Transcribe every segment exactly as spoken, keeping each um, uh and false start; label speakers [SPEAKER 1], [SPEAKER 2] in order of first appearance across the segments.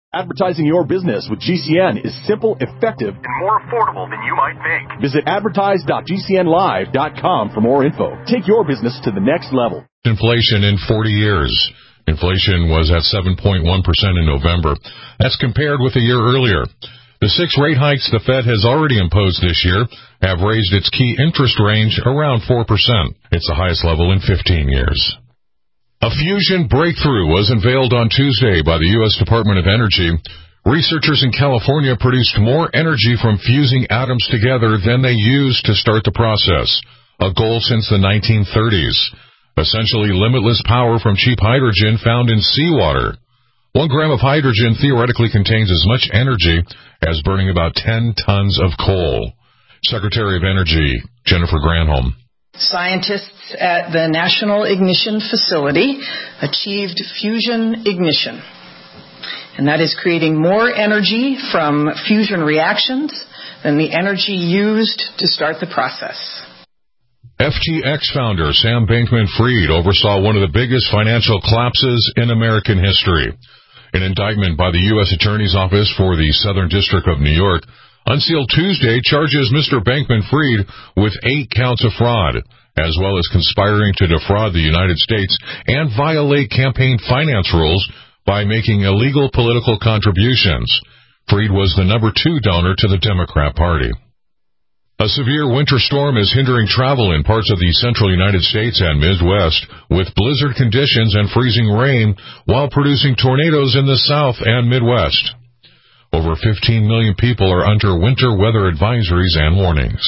[SPEAKER 1] Advertising your business with G C N is simple, effective, and more affordable than you might think. Visit advertise dot g c n live dot com for more info. Take your business to the next level.
[SPEAKER 2] Inflation in forty years. Inflation was at seven point one percent in November. That's compared with a year earlier. The six rate hikes the Fed has already imposed this year have raised its key interest range around four percent. It's the highest level in fifteen years. A fusion breakthrough was unveiled on Tuesday by the U S Department of Energy. Researchers in California produced more energy from fusing atoms together than they used to start the process, a goal since the nineteen thirties. Essentially limitless power from cheap hydrogen found in seawater. One gram of hydrogen theoretically contains as much energy as burning about ten tons of coal. Secretary of Energy Jennifer Granholm.
[SPEAKER 3] Scientists at the National Ignition Facility achieved fusion ignition, and that is creating more energy from fusion reactions than the energy used to start the process.
[SPEAKER 2] F T X founder Sam Bankman-Fried oversaw one of the biggest financial collapses in American history. An indictment by the U S Attorney's Office for the Southern District of New York unsealed Tuesday charges Mister Bankman-Fried with eight counts of fraud, as well as conspiring to defraud the United States and violate campaign finance rules by making illegal political contributions. Fried was the number two donor to the Democrat Party. A severe winter storm is hindering travel in parts of the central United States and Midwest, with blizzard conditions and freezing rain, while producing tornadoes in the South and Midwest. Over fifteen million people are under winter weather advisories and warnings.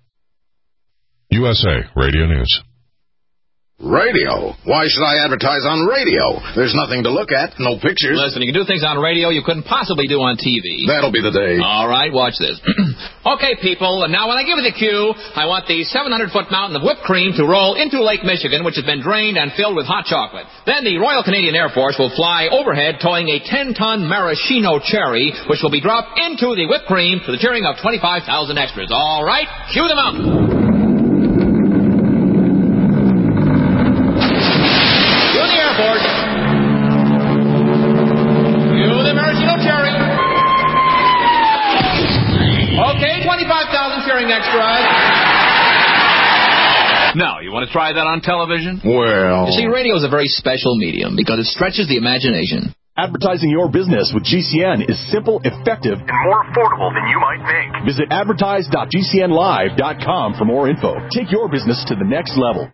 [SPEAKER 2] U S A Radio News.
[SPEAKER 4] Radio? Why should I advertise on radio? There's nothing to look at, no pictures.
[SPEAKER 5] Listen, you can do things on radio you couldn't possibly do on T V.
[SPEAKER 4] That'll be the day.
[SPEAKER 5] All right, watch this. Okay, people, now when I give you the cue, I want the seven hundred foot mountain of whipped cream to roll into Lake Michigan, which has been drained and filled with hot chocolate. Then the Royal Canadian Air Force will fly overhead towing a ten ton maraschino cherry, which will be dropped into the whipped cream to the cheering of twenty-five thousand extras. All right, cue the mountain. twenty-five thousand cheering extras. Now, you want to try that on television?
[SPEAKER 4] Well...
[SPEAKER 5] You see, radio is a very special medium because it stretches the imagination.
[SPEAKER 1] Advertising your business with G C N is simple, effective, and more affordable than you might think. Visit advertise dot g c n live dot com for more info. Take your business to the next level.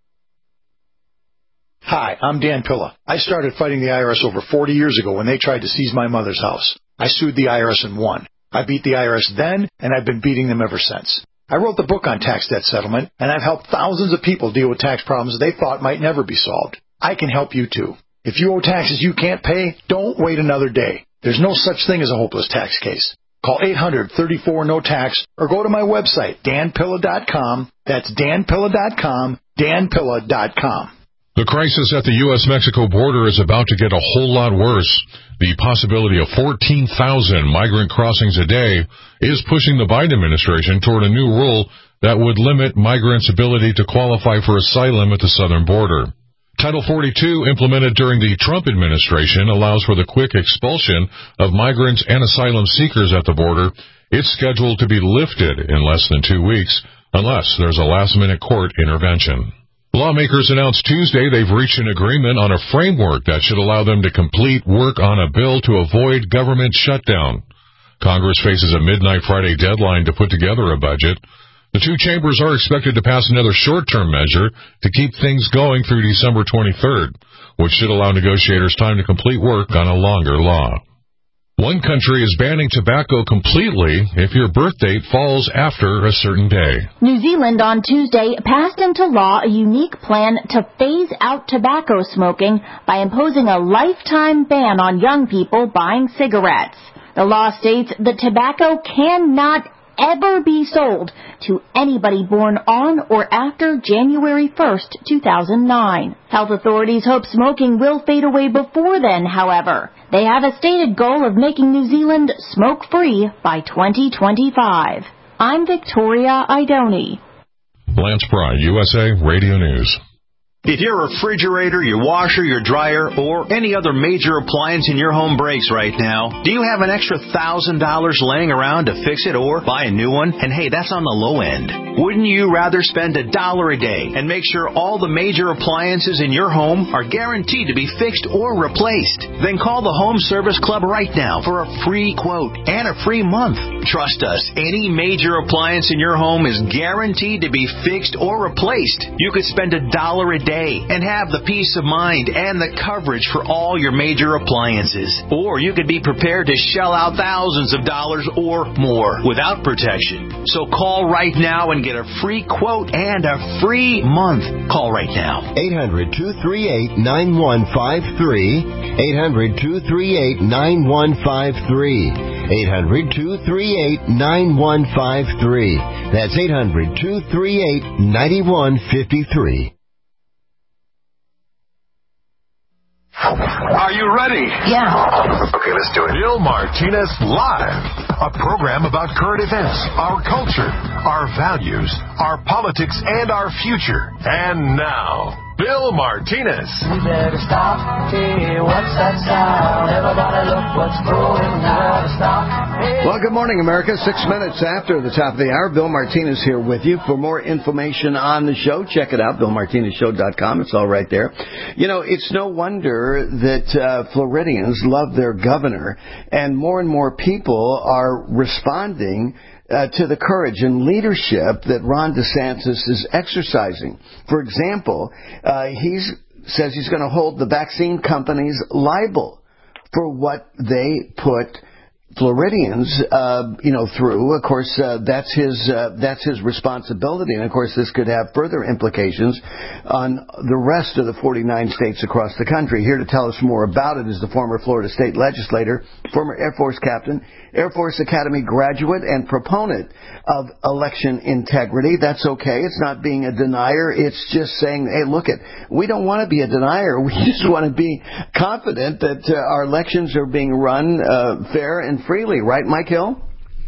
[SPEAKER 6] Hi, I'm Dan Pilla. I started fighting the I R S over forty years ago when they tried to seize my mother's house. I sued the I R S and won. I beat the I R S then, and I've been beating them ever since. I wrote the book on tax debt settlement, and I've helped thousands of people deal with tax problems they thought might never be solved. I can help you too. If you owe taxes you can't pay, don't wait another day. There's no such thing as a hopeless tax case. Call eight hundred, thirty-four, no tax or go to my website, dan pilla dot com. That's dan pilla dot com, dan pilla dot com.
[SPEAKER 2] The crisis at the U S Mexico border is about to get a whole lot worse. The possibility of fourteen thousand migrant crossings a day is pushing the Biden administration toward a new rule that would limit migrants' ability to qualify for asylum at the southern border. Title forty-two, implemented during the Trump administration, allows for the quick expulsion of migrants and asylum seekers at the border. It's scheduled to be lifted in less than two weeks, unless there's a last-minute court intervention. Lawmakers announced Tuesday they've reached an agreement on a framework that should allow them to complete work on a bill to avoid government shutdown. Congress faces a midnight Friday deadline to put together a budget. The two chambers are expected to pass another short-term measure to keep things going through December twenty-third, which should allow negotiators time to complete work on a longer law. One country is banning tobacco completely if your birth date falls after a certain day.
[SPEAKER 7] New Zealand on Tuesday passed into law a unique plan to phase out tobacco smoking by imposing a lifetime ban on young people buying cigarettes. The law states that tobacco cannot ever be sold to anybody born on or after January first, two thousand nine. Health authorities hope smoking will fade away before then, however. They have a stated goal of making New Zealand smoke-free by twenty twenty-five. I'm Victoria Idoni.
[SPEAKER 2] Lance Pry, U S A Radio News.
[SPEAKER 8] If your refrigerator, your washer, your dryer, or any other major appliance in your home breaks right now, do you have an extra one thousand dollars laying around to fix it or buy a new one? And hey, that's on the low end. Wouldn't you rather spend a dollar a day and make sure all the major appliances in your home are guaranteed to be fixed or replaced? Then call the Home Service Club right now for a free quote and a free month. Trust us, any major appliance in your home is guaranteed to be fixed or replaced. You could spend a dollar a day and have the peace of mind and the coverage for all your major appliances. Or you could be prepared to shell out thousands of dollars or more without protection. So call right now and get a free quote and a free month. Call right now.
[SPEAKER 9] eight hundred, two three eight, nine one five three. eight hundred, two three eight, nine one five three. eight hundred, two three eight, nine one five three. That's eight hundred, two three eight, nine one five three.
[SPEAKER 1] Are you ready?
[SPEAKER 7] Yeah.
[SPEAKER 1] Okay, let's do it. Bill Martinez Live, a program about current events, our culture, our values, our politics, and our future. And now, Bill Martinez.
[SPEAKER 10] We better stop. Hey, what's that sound? Everybody look what's going down. Stop. Hey.
[SPEAKER 11] Well, good morning, America. Six minutes after the top of the hour, Bill Martinez here with you. For more information on the show, check it out, bill martinez show dot com. It's all right there. You know, it's no wonder that uh, Floridians love their governor, and more and more people are responding Uh, to the courage and leadership that Ron DeSantis is exercising. For example, uh, he says he's going to hold the vaccine companies liable for what they put Floridians, uh, you know, through. Of course, uh, that's his uh, that's his responsibility, and of course, this could have further implications on the rest of the forty-nine states across the country. Here to tell us more about it is the former Florida state legislator, former Air Force captain, Air Force Academy graduate, and proponent of election integrity. That's okay. It's not being a denier. It's just saying, hey, look, it. We don't want to be a denier. We just want to be confident that uh, our elections are being run uh, fair and freely. Right, Mike Hill?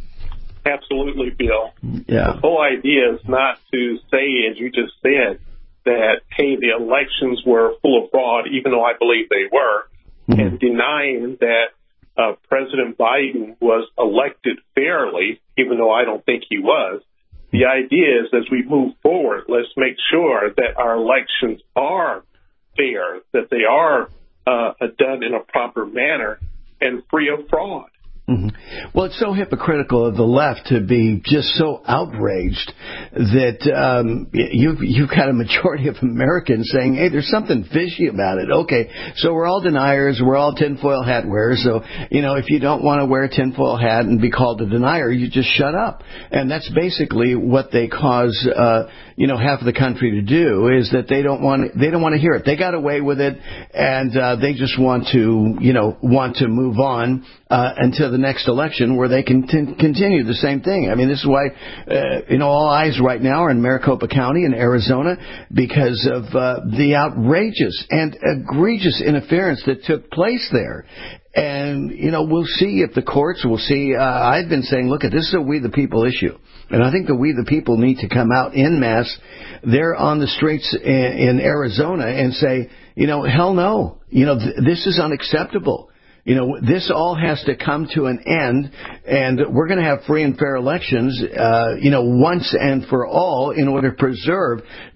[SPEAKER 12] Absolutely, Bill.
[SPEAKER 11] Yeah.
[SPEAKER 12] The whole idea is not to say, as you just said, that, hey, the elections were full of fraud, even though I believe they were, mm-hmm. and denying that Uh, President Biden was elected fairly, even though I don't think he was. The idea is, as we move forward, let's make sure that our elections are fair, that they are uh, done in a proper manner and free of fraud.
[SPEAKER 11] Mm-hmm. Well, it's so hypocritical of the left to be just so outraged that um, you've, you've got a majority of Americans saying, hey, there's something fishy about it. Okay, so we're all deniers. We're all tinfoil hat wearers. So, you know, if you don't want to wear a tinfoil hat and be called a denier, you just shut up. And that's basically what they cause, uh, you know, half of the country to do, is that they don't want they don't want to hear it. They got away with it, and uh, they just want to, you know, want to move on uh, until the next election where they can t- continue the same thing. I mean, this is why, uh, you know, all eyes right now are in Maricopa County in Arizona because of uh, the outrageous and egregious interference that took place there. And, you know, we'll see if the courts, we'll see. Uh, I've been saying, look, this is a we the people issue. And I think the we the people need to come out en masse there on the streets in, in Arizona and say, you know, hell no. You know, th- this is unacceptable. You know, this all has to come to an end, and we're going to have free and fair elections, uh, you know, once and for all in order to preserve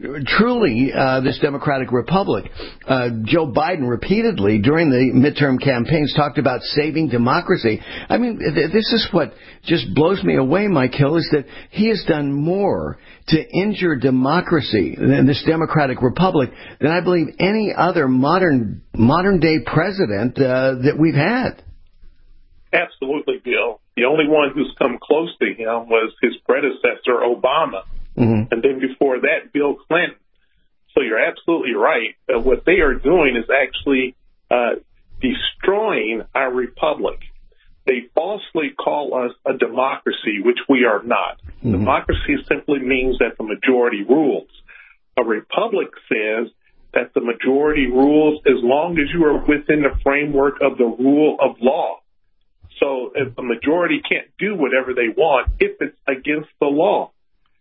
[SPEAKER 11] truly uh, this democratic republic. Uh, Joe Biden repeatedly during the midterm campaigns talked about saving democracy. I mean, th- this is what just blows me away, Mike Hill, is that he has done more to injure democracy in this democratic republic than I believe any other modern modern day president uh, that we've had.
[SPEAKER 12] Absolutely, Bill. The only one who's come close to him was his predecessor, Obama. Mm-hmm. And then before that, Bill Clinton. So you're absolutely right. Uh, what they are doing is actually uh, destroying our republic. They falsely call us a democracy, which we are not. Mm-hmm. Democracy simply means that the majority rules. A republic says that the majority rules as long as you are within the framework of the rule of law. So if the majority can't do whatever they want, if it's against the law.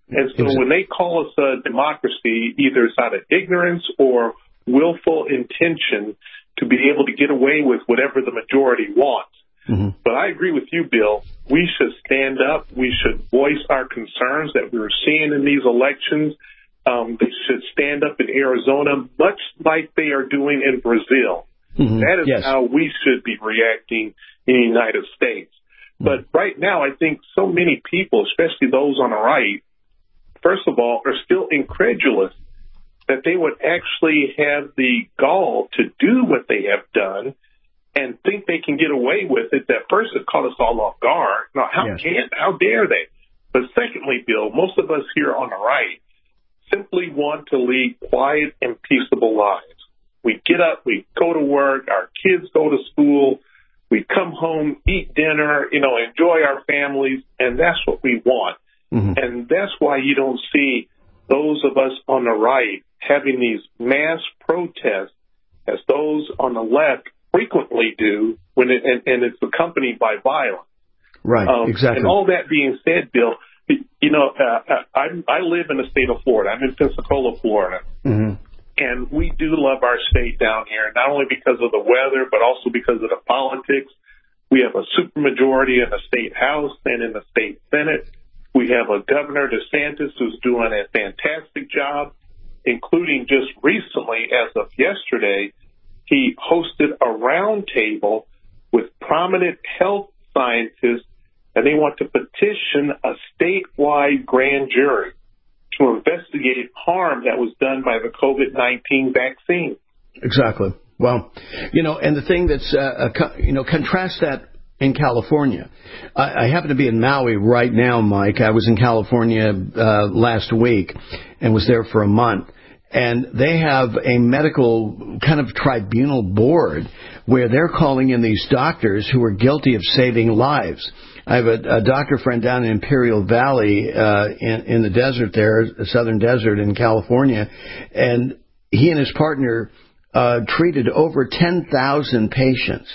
[SPEAKER 12] And so when they call us a democracy, either it's out of ignorance or willful intention to be able to get away with whatever the majority wants. Mm-hmm. But I agree with you, Bill. We should stand up. We should voice our concerns that we're seeing in these elections. Um, they should stand up in Arizona, much like they are doing in Brazil. Mm-hmm. That is yes. how we should be reacting in the United States. Mm-hmm. But right now, I think so many people, especially those on the right, first of all, are still incredulous that they would actually have the gall to do what they have done and think they can get away with it. That first it caught us all off guard. Now, how yes. can, how dare they? But secondly, Bill, most of us here on the right simply want to lead quiet and peaceable lives. We get up, we go to work, our kids go to school, we come home, eat dinner, you know, enjoy our families, and that's what we want. Mm-hmm. And that's why you don't see those of us on the right having these mass protests as those on the left frequently do, when it, and, and it's accompanied by violence.
[SPEAKER 11] Right, um, exactly.
[SPEAKER 12] And all that being said, Bill, you know, uh, I, I live in the state of Florida. I'm in Pensacola, Florida. Mm-hmm. And we do love our state down here, not only because of the weather, but also because of the politics. We have a supermajority in the state house and in the state senate. We have a Governor DeSantis who's doing a fantastic job, including just recently, as of yesterday, he hosted a roundtable with prominent health scientists, and they want to petition a statewide grand jury to investigate harm that was done by the COVID nineteen vaccine.
[SPEAKER 11] Exactly. Well, you know, and the thing that's, uh, uh, you know, contrast that in California. I, I happen to be in Maui right now, Mike. I was in California uh, last week and was there for a month. And they have a medical kind of tribunal board where they're calling in these doctors who are guilty of saving lives. I have a, a doctor friend down in Imperial Valley uh, in, in the desert there, the southern desert in California, and he and his partner uh, treated over ten thousand patients.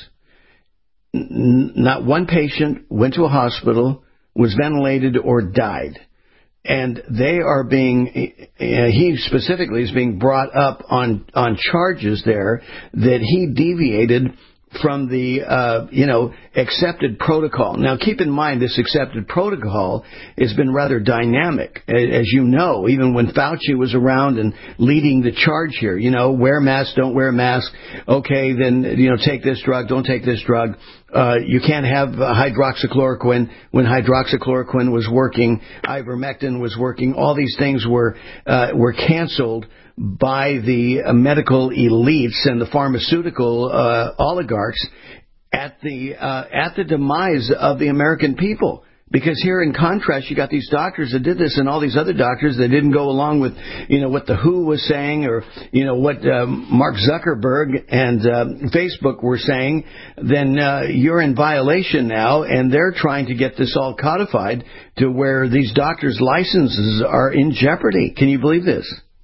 [SPEAKER 11] N- not one patient went to a hospital, was ventilated, or died. And they are being, uh, he specifically is being brought up on, on charges there that he deviated from the, uh, you know, accepted protocol. Now, keep in mind, this accepted protocol has been rather dynamic. As you know, even when Fauci was around and leading the charge here, you know, wear masks, don't wear masks. Okay, then, you know, take this drug, don't take this drug. Uh, you can't have uh, hydroxychloroquine when hydroxychloroquine was working, ivermectin was working. All these things were, uh, were canceled by the uh, medical elites and the pharmaceutical uh, oligarchs at the uh, at the demise of the American people. Because here, in contrast, you got these doctors that did this, and all these other doctors that didn't go along with, you know, what the W H O was saying, or you know what um, Mark Zuckerberg and uh, Facebook were saying. Then uh, you're in violation now, and they're trying to get this all codified to where these doctors' licenses are in jeopardy. Can you believe this?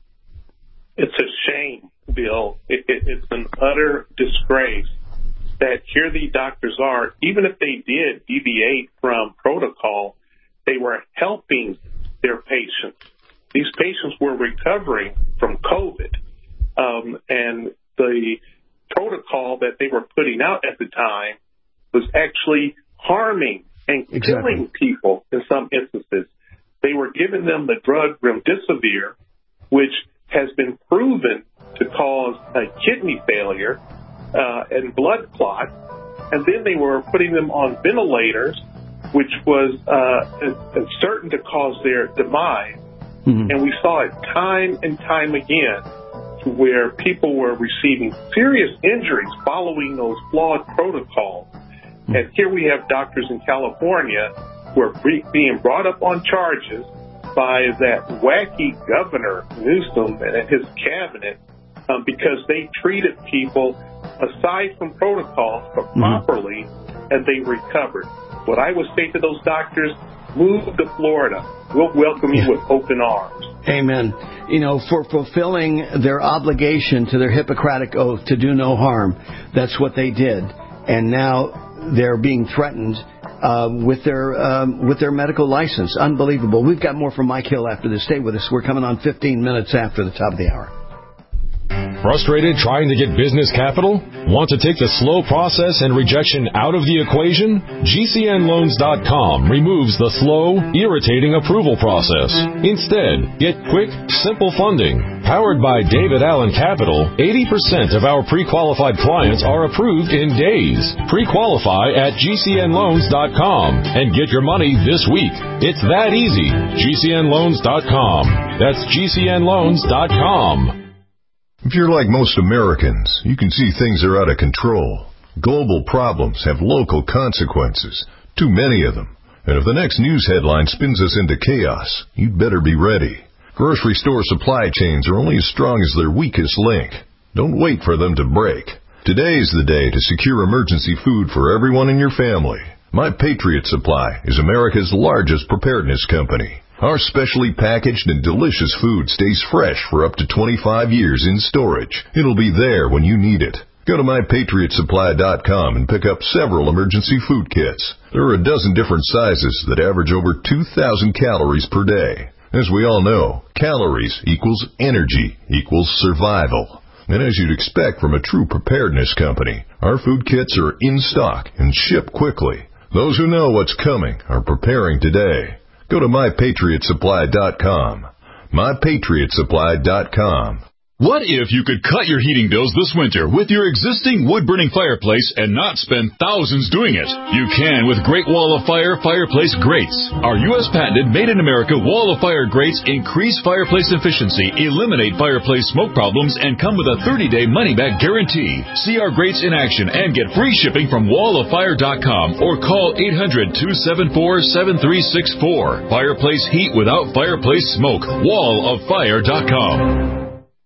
[SPEAKER 12] It's a shame, Bill. It, it, it's an utter disgrace that here the doctors are, even if they did deviate from protocol, they were helping their patients. These patients were recovering from COVID, um, and the protocol that they were putting out at the time was actually harming and killing exactly. people in some instances. They were giving them the drug remdesivir, which has been proven to cause a kidney failure uh, and blood clot, and then they were putting them on ventilators, which was uh, certain to cause their demise. Mm-hmm. And we saw it time and time again, to where people were receiving serious injuries following those flawed protocols. Mm-hmm. And here we have doctors in California who are being brought up on charges by that wacky governor, Newsom, and his cabinet, um, because they treated people aside from protocols, but properly, mm-hmm. and they recovered. What I would say to those doctors, move to Florida. We'll welcome you yeah. with open arms.
[SPEAKER 11] Amen. You know, for fulfilling their obligation to their Hippocratic oath to do no harm, that's what they did. And now they're being threatened uh, with their um, with their medical license. Unbelievable. We've got more from Mike Hill after this. Stay with us. We're coming on fifteen minutes after the top of the hour.
[SPEAKER 13] Frustrated trying to get business capital? Want to take the slow process and rejection out of the equation? G C N loans dot com removes the slow, irritating approval process. Instead, get quick, simple funding. Powered by David Allen Capital, eighty percent of our pre-qualified clients are approved in days. Pre-qualify at G C N loans dot com and get your money this week. It's that easy. G C N loans dot com. That's G C N loans dot com.
[SPEAKER 1] If you're like most Americans, you can see things are out of control. Global problems have local consequences, too many of them. And if the next news headline spins us into chaos, you'd better be ready. Grocery store supply chains are only as strong as their weakest link. Don't wait for them to break. Today's the day to secure emergency food for everyone in your family. My Patriot Supply is America's largest preparedness company. Our specially packaged and delicious food stays fresh for up to twenty-five years in storage. It'll be there when you need it. Go to my patriot supply dot com and pick up several emergency food kits. There are a dozen different sizes that average over two thousand calories per day. As we all know, calories equals energy equals survival. And as you'd expect from a true preparedness company, our food kits are in stock and ship quickly. Those who know what's coming are preparing today. Go to my patriot supply dot com. my patriot supply dot com.
[SPEAKER 14] What if you could cut your heating bills this winter with your existing wood-burning fireplace and not spend thousands doing it? You can with Great Wall of Fire Fireplace Grates. Our U S patented made-in-America Wall of Fire grates increase fireplace efficiency, eliminate fireplace smoke problems, and come with a thirty-day money-back guarantee. See our grates in action and get free shipping from wall of fire dot com or call eight hundred, two seven four, seven three six four. Fireplace heat without fireplace smoke. wall of fire dot com.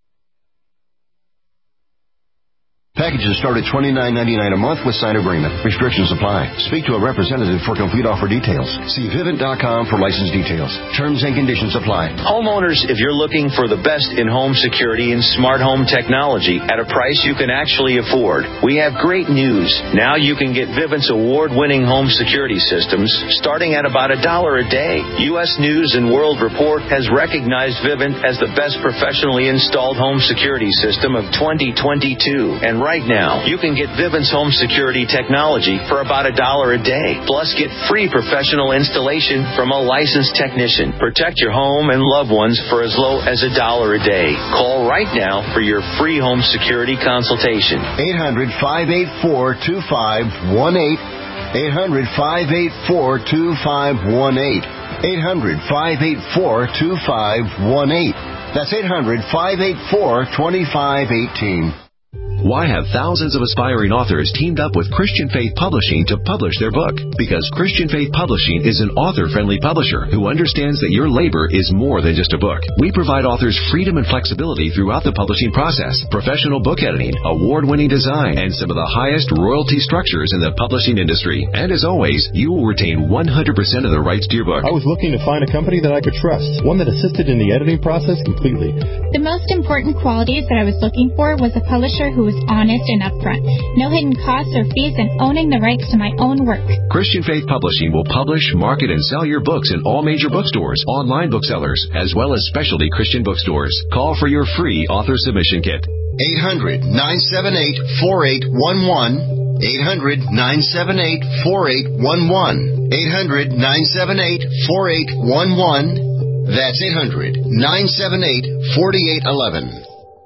[SPEAKER 9] Packages start at twenty-nine ninety-nine a month with signed agreement. Restrictions apply. Speak to a representative for complete offer details. See Vivint dot com for license details. Terms and conditions apply.
[SPEAKER 8] Homeowners, if you're looking for the best in home security and smart home technology at a price you can actually afford, we have great news. Now you can get Vivint's award-winning home security systems starting at about a dollar a day. U S News and World Report has recognized Vivint as the best professionally installed home security system of twenty twenty-two. And right now, you can get Vivint's home security technology for about a dollar a day. Plus, get free professional installation from a licensed technician. Protect your home and loved ones for as low as a dollar a day. Call right now for your free home security consultation.
[SPEAKER 9] eight hundred, five eight four, two five one eight. eight hundred, five eight four, two five one eight. eight hundred, five eight four, two five one eight. That's eight hundred, five eight four, two five one eight.
[SPEAKER 15] Why have thousands of aspiring authors teamed up with Christian Faith Publishing to publish their book? Because Christian Faith Publishing is an author-friendly publisher who understands that your labor is more than just a book. We provide authors freedom and flexibility throughout the publishing process, professional book editing, award-winning design, and some of the highest royalty structures in the publishing industry. And as always, you will retain one hundred percent of the rights to your book.
[SPEAKER 16] I was looking to find a company that I could trust, one that assisted in the editing process completely.
[SPEAKER 17] The most important qualities that I was looking for was a publisher who was honest and upfront, no hidden costs or fees, and owning the rights to my own work.
[SPEAKER 15] Christian Faith Publishing will publish, market, and sell your books in all major bookstores, online booksellers, as well as specialty Christian bookstores. Call for your free author submission kit.
[SPEAKER 9] eight hundred, nine seven eight, four eight one one. eight hundred, nine seven eight, four eight one one. eight hundred, nine seven eight, four eight one one. That's eight hundred, nine seven eight, four eight one one.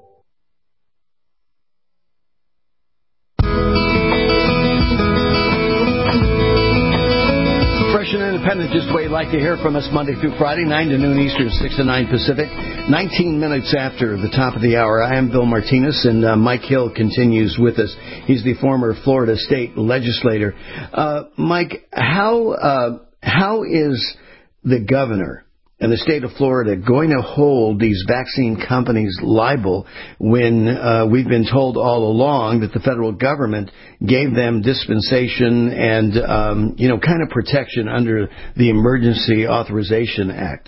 [SPEAKER 11] Fresh and independent, just the way you'd like to hear from us Monday through Friday, nine to noon Eastern, six to nine Pacific. nineteen minutes after the top of the hour, I am Bill Martinez, and uh, Mike Hill continues with us. He's the former Florida state legislator. Uh, Mike, how uh, how is the governor and the state of Florida going to hold these vaccine companies liable when uh, we've been told all along that the federal government gave them dispensation and, um, you know, kind of protection under the Emergency Authorization Act?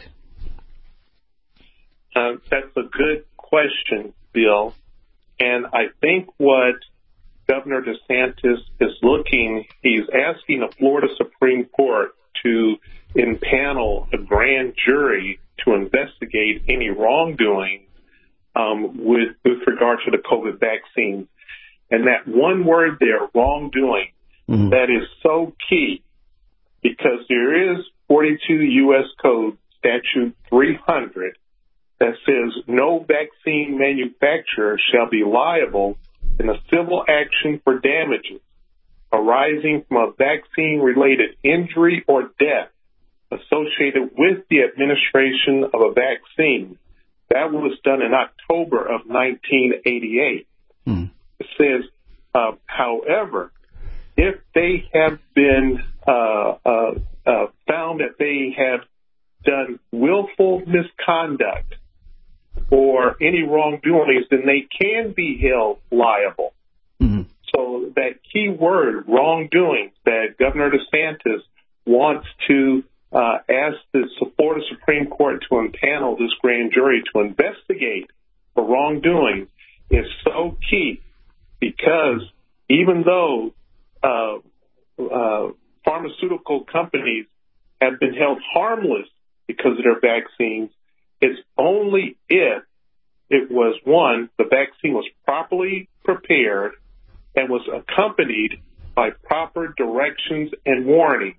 [SPEAKER 12] Uh, that's a good question, Bill. And I think what Governor DeSantis is looking, he's asking the Florida Supreme Court to impanel a grand jury to investigate any wrongdoing um, with, with regard to the COVID vaccine. And that one word there, wrongdoing, mm-hmm. that is so key because there is forty-two U S Code Statute three hundred that says no vaccine manufacturer shall be liable in a civil action for damages arising from a vaccine-related injury or death associated with the administration of a vaccine. That was done in October of nineteen eighty-eight. Mm. It says, uh, however, if they have been uh, uh, uh, found that they have done willful misconduct or any wrongdoings, then they can be held liable. Mm-hmm. So that key word, wrongdoing, that Governor DeSantis wants to uh, ask the Florida Supreme Court to impanel this grand jury to investigate for wrongdoing is so key because even though uh, uh, pharmaceutical companies have been held harmless because of their vaccines, it's only if it was, one, the vaccine was properly prepared and was accompanied by proper directions and warning.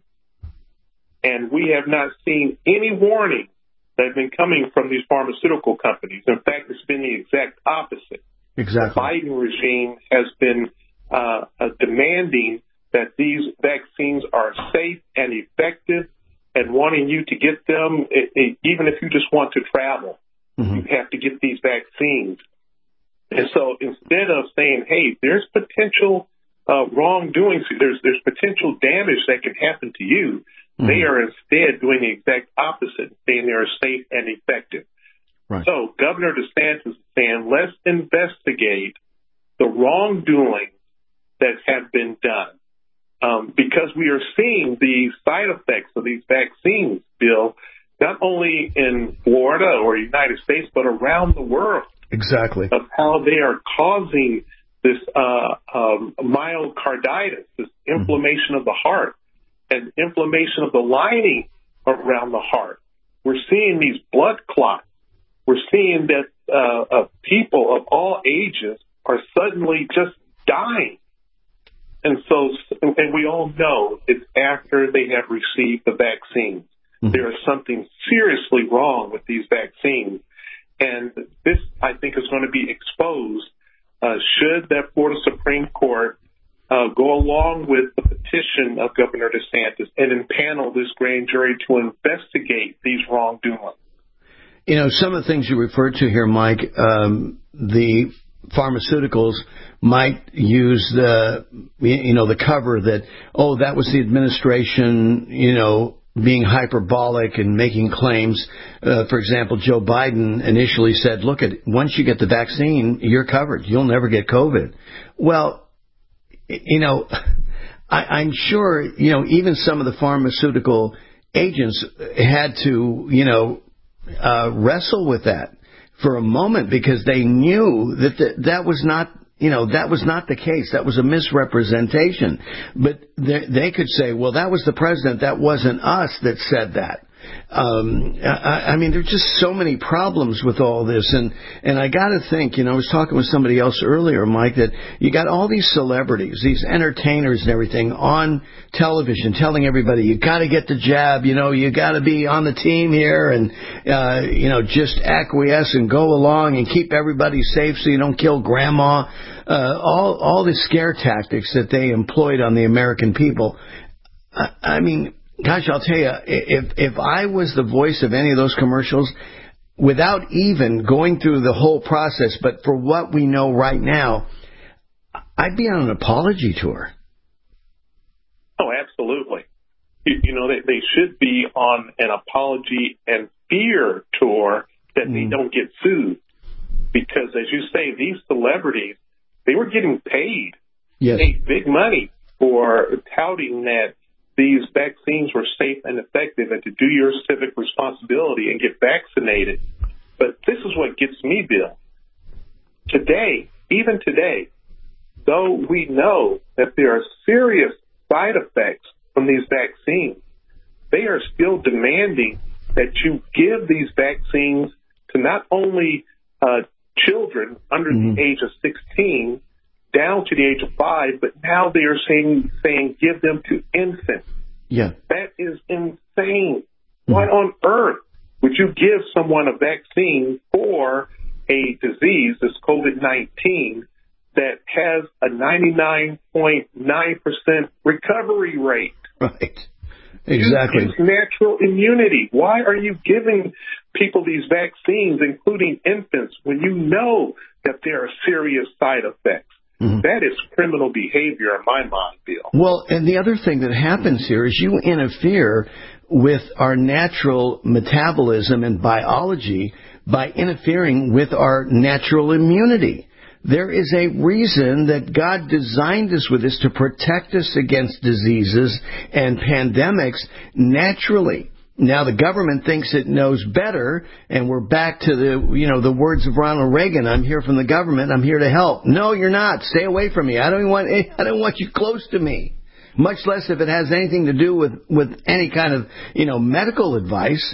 [SPEAKER 12] And we have not seen any warning that have been coming from these pharmaceutical companies. In fact, it's been the exact opposite.
[SPEAKER 11] Exactly.
[SPEAKER 12] The Biden regime has been uh, uh, demanding that these vaccines are safe and effective and wanting you to get them, it, it, even if you just want to travel, mm-hmm. you have to get these vaccines. And so instead of saying, hey, there's potential uh, wrongdoing, there's there's potential damage that can happen to you, mm-hmm. they are instead doing the exact opposite, saying they're safe and effective. Right. So Governor DeSantis is saying, let's investigate the wrongdoing that have been done. Um, because we are seeing the side effects of these vaccines, Bill, not only in Florida or the United States, but around the world.
[SPEAKER 11] Exactly.
[SPEAKER 12] Of how they are causing this uh, um, myocarditis, this inflammation mm-hmm. of the heart, and inflammation of the lining around the heart. We're seeing these blood clots. We're seeing that uh, uh, people of all ages are suddenly just dying. And so, and we all know it's after they have received the vaccine. Mm-hmm. There is something seriously wrong with these vaccines. And this, I think, is going to be exposed uh, should that Florida Supreme Court uh, go along with the petition of Governor DeSantis and impanel this grand jury to investigate these wrongdoings.
[SPEAKER 11] You know, some of the things you referred to here, Mike, um, the pharmaceuticals might use the, you know, the cover that, oh, that was the administration, you know, being hyperbolic and making claims. Uh, for example, Joe Biden initially said, look, at once you get the vaccine, you're covered. You'll never get COVID. Well, you know, I, I'm sure, you know, even some of the pharmaceutical agents had to, you know, uh, wrestle with that for a moment because they knew that the, that was not, you know, that was not the case. That was a misrepresentation. But they, they could say, well, that was the president. That wasn't us that said that. Um, I, I mean, there's just so many problems with all this. And, and I got to think, you know, I was talking with somebody else earlier, Mike, that you got all these celebrities, these entertainers and everything on television telling everybody, you got to get the jab, you know, you got to be on the team here and, uh, you know, just acquiesce and go along and keep everybody safe so you don't kill grandma. Uh, all, all the scare tactics that they employed on the American people. I, I mean, gosh, I'll tell you, if if I was the voice of any of those commercials, without even going through the whole process, but for what we know right now, I'd be on an apology tour.
[SPEAKER 12] Oh, absolutely. You, you know, they, they should be on an apology and fear tour that mm. they don't get sued. Because, as you say, these celebrities, they were getting paid,
[SPEAKER 11] yes.
[SPEAKER 12] paid big money for touting that these vaccines were safe and effective and to do your civic responsibility and get vaccinated. But this is what gets me, Bill. Today, even today, though we know that there are serious side effects from these vaccines, they are still demanding that you give these vaccines to not only uh, children under mm-hmm. the age of sixteen down to the age of five, but now they are saying saying give them to infants.
[SPEAKER 11] Yeah.
[SPEAKER 12] That is insane. Mm-hmm. Why on earth would you give someone a vaccine for a disease, this COVID nineteen, that has a ninety-nine point nine percent recovery rate?
[SPEAKER 11] Right. Exactly.
[SPEAKER 12] It's natural immunity. Why are you giving people these vaccines, including infants, when you know that there are serious side effects? Mm-hmm. That is criminal behavior in my mind, Bill.
[SPEAKER 11] Well, and the other thing that happens here is you interfere with our natural metabolism and biology by interfering with our natural immunity. There is a reason that God designed us with this to protect us against diseases and pandemics naturally. Now the government thinks it knows better, and we're back to the, you know, the words of Ronald Reagan. I'm here from the government. I'm here to help. No, you're not. Stay away from me. I don't want. I don't want you close to me. Much less if it has anything to do with with any kind of, you know, medical advice.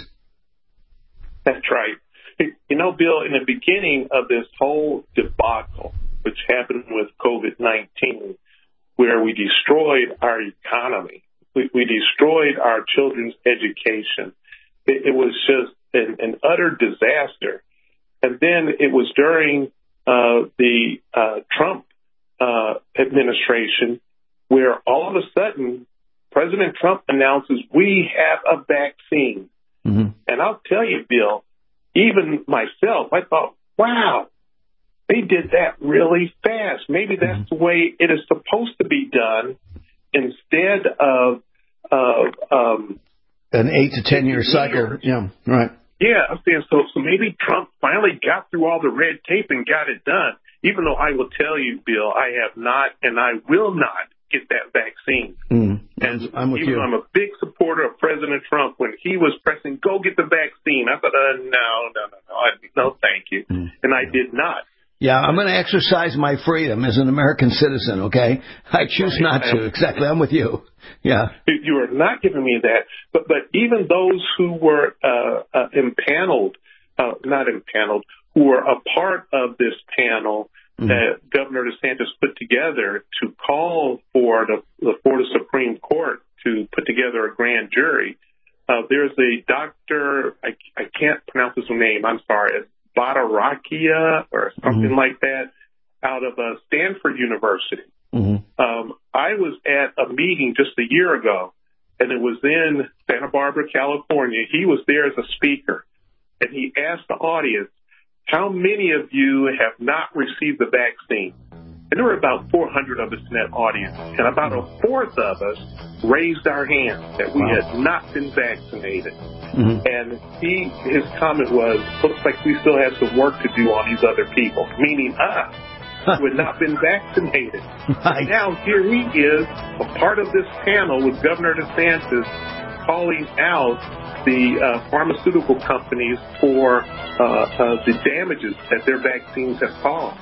[SPEAKER 12] That's right. You know, Bill, in the beginning of this whole debacle, which happened with COVID nineteen, where we destroyed our economy, we, we destroyed our children's education, it, it was just an, an utter disaster. And then it was during uh, the uh, Trump uh, administration where all of a sudden President Trump announces we have a vaccine. Mm-hmm. And I'll tell you, Bill, even myself, I thought, wow, they did that really fast. Maybe that's mm-hmm. the way it is supposed to be done instead of uh, um,
[SPEAKER 11] an eight to ten year cycle. Yeah, right.
[SPEAKER 12] Yeah, I'm saying so. So maybe Trump finally got through all the red tape and got it done. Even though I will tell you, Bill, I have not, and I will not get that vaccine. Mm, and
[SPEAKER 11] I'm with
[SPEAKER 12] even
[SPEAKER 11] you.
[SPEAKER 12] though I'm a big supporter of President Trump, when he was pressing, go get the vaccine, I thought, uh, no, no, no, no, I, no, thank you. Mm. And I did not.
[SPEAKER 11] Yeah, I'm going to exercise my freedom as an American citizen, okay? I choose not to. Exactly. I'm with you. Yeah.
[SPEAKER 12] You are not giving me that. But but even those who were uh, uh, impaneled, uh, not impaneled, who were a part of this panel mm-hmm. that Governor DeSantis put together to call for the, the Florida Supreme Court to put together a grand jury, uh, there's a doctor, I, I can't pronounce his name, I'm sorry, Badarakia or something mm-hmm. like that, out of uh, Stanford University. Mm-hmm. Um, I was at a meeting just a year ago, and it was in Santa Barbara, California. He was there as a speaker, and he asked the audience, how many of you have not received the vaccine? And there were about four hundred of us in that audience, and about a fourth of us raised our hands that we wow. had not been vaccinated. Mm-hmm. And he, his comment was, looks like we still have some work to do on these other people, meaning us, who had not been vaccinated. Right. Now here he is, a part of this panel with Governor DeSantis calling out the uh, pharmaceutical companies for uh, uh, the damages that their vaccines have caused.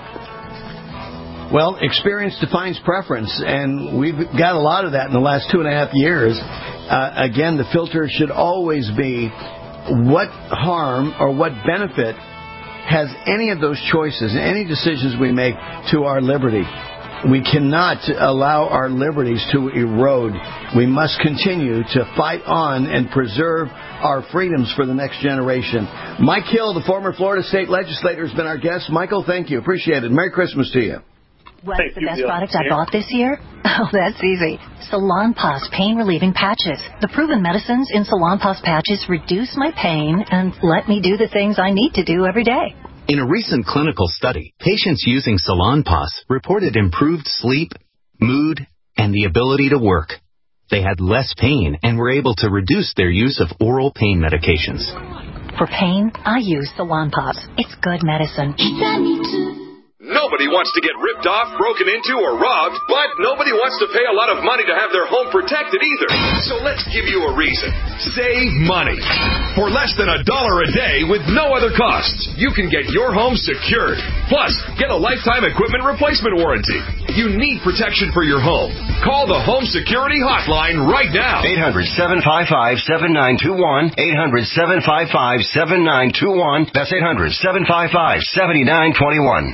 [SPEAKER 11] Well, experience defines preference, and we've got a lot of that in the last two and a half years. Uh, again, the filter should always be what harm or what benefit has any of those choices, any decisions we make to our liberty. We cannot allow our liberties to erode. We must continue to fight on and preserve our freedoms for the next generation. Mike Hill, the former Florida state legislator, has been our guest. Michael, thank you. Appreciate it. Merry Christmas to you.
[SPEAKER 18] What's the best product I bought this year? Oh, that's easy. Salonpas pain-relieving patches. The proven medicines in Salonpas patches reduce my pain and let me do the things I need to do every day.
[SPEAKER 19] In a recent clinical study, patients using Salonpas reported improved sleep, mood, and the ability to work. They had less pain and were able to reduce their use of oral pain medications.
[SPEAKER 18] For pain, I use Salonpas. It's good medicine.
[SPEAKER 1] Nobody
[SPEAKER 20] Nobody wants to get ripped off, broken into, or robbed, but nobody wants to pay a lot of money to have their home protected either. So let's give you a reason. Save money. For less than a dollar a day with no other costs, you can get your home secured. Plus, get a lifetime equipment replacement warranty. You need protection for your home. Call the Home Security Hotline right now.
[SPEAKER 9] eight hundred, seven five five, seven nine two one. eight hundred, seven five five, seven nine two one. That's eight hundred, seven five five, seven nine two one.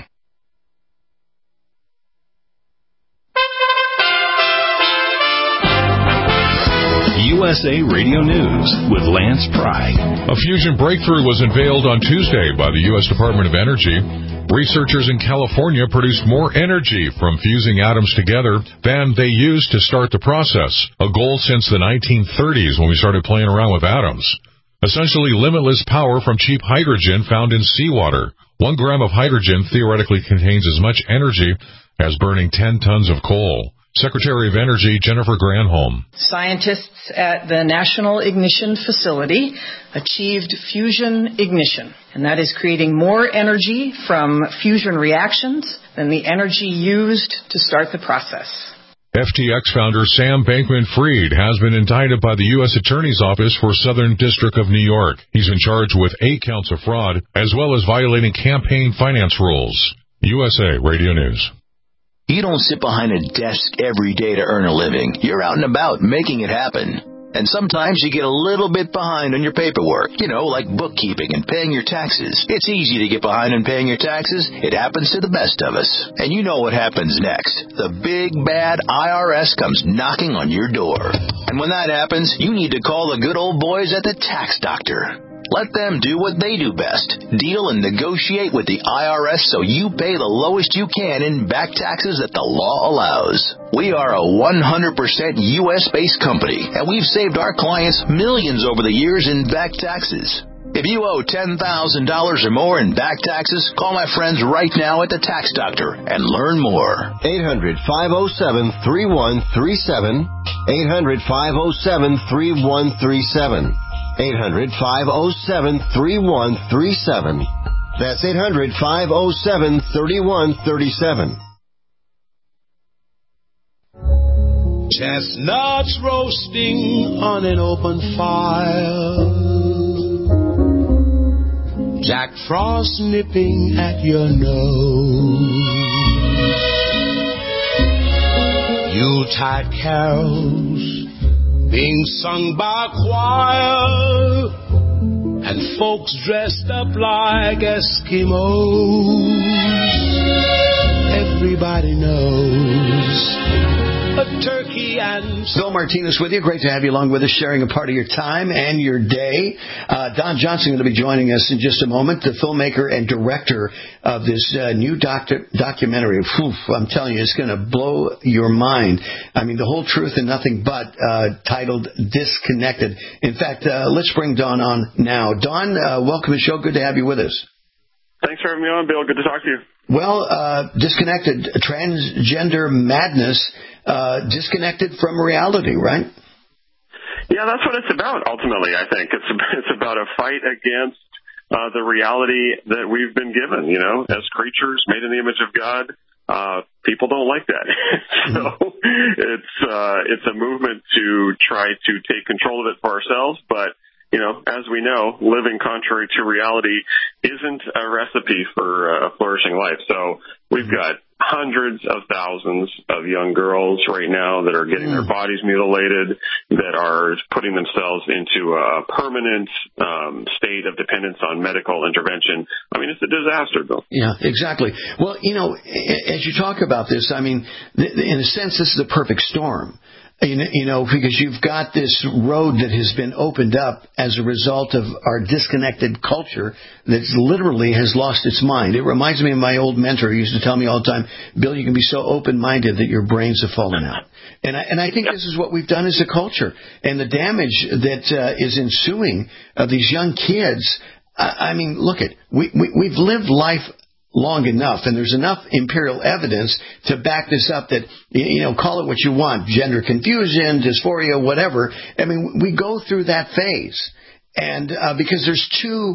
[SPEAKER 14] U S A Radio News with Lance Pry.
[SPEAKER 2] A fusion breakthrough was unveiled on Tuesday by the U S Department of Energy. Researchers in California produced more energy from fusing atoms together than they used to start the process, a goal since the nineteen thirties when we started playing around with atoms. Essentially limitless power from cheap hydrogen found in seawater. One gram of hydrogen theoretically contains as much energy as burning ten tons of coal. Secretary of Energy Jennifer Granholm.
[SPEAKER 3] Scientists at the National Ignition Facility achieved fusion ignition, and that is creating more energy from fusion reactions than the energy used to start the process.
[SPEAKER 2] F T X founder Sam Bankman-Fried has been indicted by the U S Attorney's Office for Southern District of New York. He's in charge with eight counts of fraud, as well as violating campaign finance rules. U S A Radio News.
[SPEAKER 21] You don't sit behind a desk every day to earn a living. You're out and about making it happen. And sometimes you get a little bit behind on your paperwork, you know, like bookkeeping and paying your taxes. It's easy to get behind on paying your taxes. It happens to the best of us. And you know what happens next. The big, bad I R S comes knocking on your door. And when that happens, you need to call the good old boys at the Tax Doctor. Let them do what they do best. Deal and negotiate with the I R S so you pay the lowest you can in back taxes that the law allows. We are a one hundred percent U S-based company, and we've saved our clients millions over the years in back taxes. If you owe ten thousand dollars or more in back taxes, call my friends right now at the Tax Doctor and learn more.
[SPEAKER 9] eight hundred, five oh seven, three one three seven. eight hundred, five oh seven, three one three seven. eight hundred, five oh seven, three one three seven. That's eight hundred, five oh seven, three one three seven.
[SPEAKER 10] Chestnuts roasting on an open fire. Jack Frost nipping at your nose. Yuletide carols being sung by choir, and folks dressed up like Eskimos. Everybody knows a turkey and...
[SPEAKER 11] Bill Martinez with you. Great to have you along with us, sharing a part of your time and your day. Uh, Don Johnson going to be joining us in just a moment, the filmmaker and director of this uh, new doc- documentary. Whew, I'm telling you, it's going to blow your mind. I mean, the whole truth and nothing but, uh, titled Disconnected. In fact, uh, let's bring Don on now. Don, uh, welcome to the show. Good to have you with us.
[SPEAKER 22] Thanks for having me on, Bill. Good to talk to you.
[SPEAKER 11] Well, uh, disconnected, transgender madness, uh, disconnected from reality, right?
[SPEAKER 22] Yeah, that's what it's about, ultimately, I think. It's, it's about a fight against uh, the reality that we've been given, you know, as creatures made in the image of God. Uh, people don't like that. So it's, uh, it's a movement to try to take control of it for ourselves, but you know, as we know, living contrary to reality isn't a recipe for a flourishing life. So we've got hundreds of thousands of young girls right now that are getting their bodies mutilated, that are putting themselves into a permanent um, state of dependence on medical intervention. I mean, it's a disaster, Bill.
[SPEAKER 11] Yeah, exactly. Well, you know, as you talk about this, I mean, in a sense, this is a perfect storm. You know, because you've got this road that has been opened up as a result of our disconnected culture that literally has lost its mind. It reminds me of my old mentor who used to tell me all the time, Bill, you can be so open-minded that your brains have fallen out. And I, and I think this is what we've done as a culture. And the damage that uh, is ensuing of these young kids, I, I mean, look at, we, we, we've lived life long enough, and there's enough empirical evidence to back this up that, you know, call it what you want, gender confusion, dysphoria, whatever. I mean, we go through that phase, and uh, because there's two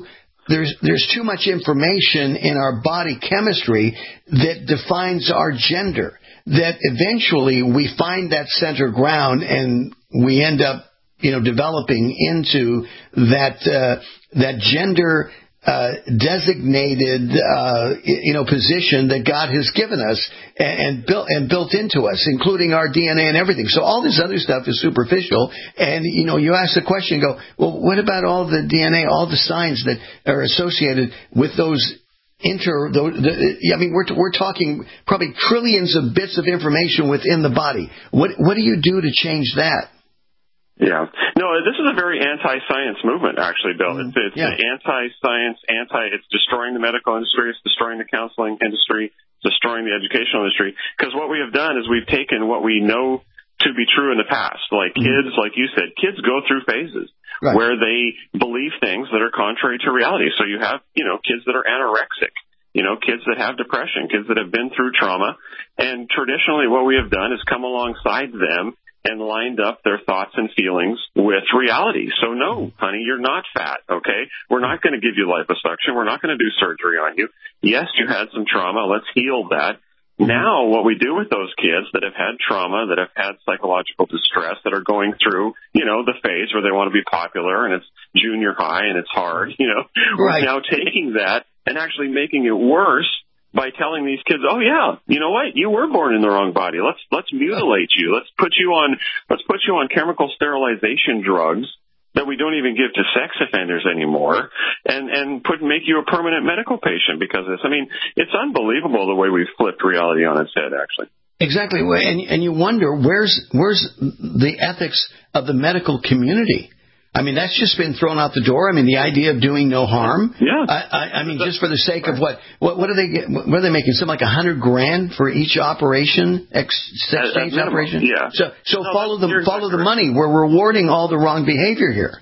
[SPEAKER 11] there's there's too much information in our body chemistry that defines our gender, that eventually we find that center ground and we end up, you know, developing into that uh, that gender uh, designated uh, you know position that God has given us and, and built and built into us, including our D N A and everything. So all this other stuff is superficial. And you know, you ask the question, go, well, what about all the D N A, all the signs that are associated with those? Inter, the, the, I mean, we're we're talking probably trillions of bits of information within the body. What what do you do to change that?
[SPEAKER 22] Yeah. No, this is a very anti-science movement, actually, Bill. Mm-hmm. It's, it's yeah. anti-science, anti, it's destroying the medical industry, it's destroying the counseling industry, it's destroying the educational industry. Because what we have done is we've taken what we know to be true in the past. Like mm-hmm. kids, like you said, kids go through phases right. where they believe things that are contrary to reality. So you have, you know, kids that are anorexic. You know, kids that have depression, kids that have been through trauma. And traditionally what we have done is come alongside them and lined up their thoughts and feelings with reality. So no, honey, you're not fat, okay? We're not going to give you liposuction. We're not going to do surgery on you. Yes, you had some trauma. Let's heal that. Now what we do with those kids that have had trauma, that have had psychological distress, that are going through, you know, the phase where they want to be popular and it's junior high and it's hard, you know, right. we're now taking that and actually making it worse by telling these kids, oh yeah, you know what? You were born in the wrong body. Let's let's mutilate you. Let's put you on let's put you on chemical sterilization drugs that we don't even give to sex offenders anymore, and and put make you a permanent medical patient because of this. I mean, it's unbelievable the way we've flipped reality on its head, actually.
[SPEAKER 11] Exactly, and and you wonder where's where's the ethics of the medical community. I mean, that's just been thrown out the door. I mean, the idea of doing no harm.
[SPEAKER 22] Yeah.
[SPEAKER 11] I, I, I mean, just for the sake of what, what, what are they get? What are they making? Something like a hundred grand for each operation, ex sex change operation.
[SPEAKER 22] Yeah.
[SPEAKER 11] So, so
[SPEAKER 22] no,
[SPEAKER 11] follow the follow the money. We're rewarding all the wrong behavior here.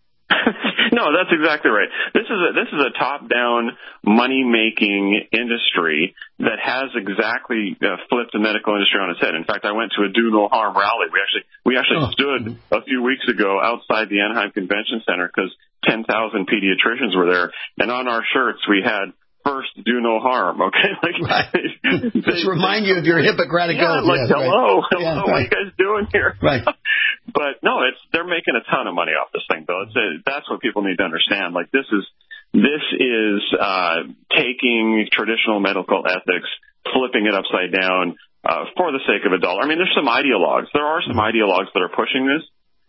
[SPEAKER 22] No, that's exactly right. This is a, this is a top-down money-making industry that has exactly uh, flipped the medical industry on its head. In fact, I went to a Do No Harm rally. We actually we actually oh. stood a few weeks ago outside the Anaheim Convention Center because ten thousand pediatricians were there, and on our shirts we had first do no harm. Okay, like
[SPEAKER 11] right. they, just remind you of your Hippocratic
[SPEAKER 22] yeah,
[SPEAKER 11] oath.
[SPEAKER 22] Like
[SPEAKER 11] yes,
[SPEAKER 22] hello,
[SPEAKER 11] right.
[SPEAKER 22] hello,
[SPEAKER 11] yeah,
[SPEAKER 22] what
[SPEAKER 11] right.
[SPEAKER 22] are you guys doing here?
[SPEAKER 11] Right.
[SPEAKER 22] But no, it's they're making a ton of money off this thing, Bill. It's a, that's what people need to understand. Like this is this is uh, taking traditional medical ethics, flipping it upside down uh, for the sake of a dollar. I mean, there's some ideologues. There are some ideologues that are pushing this.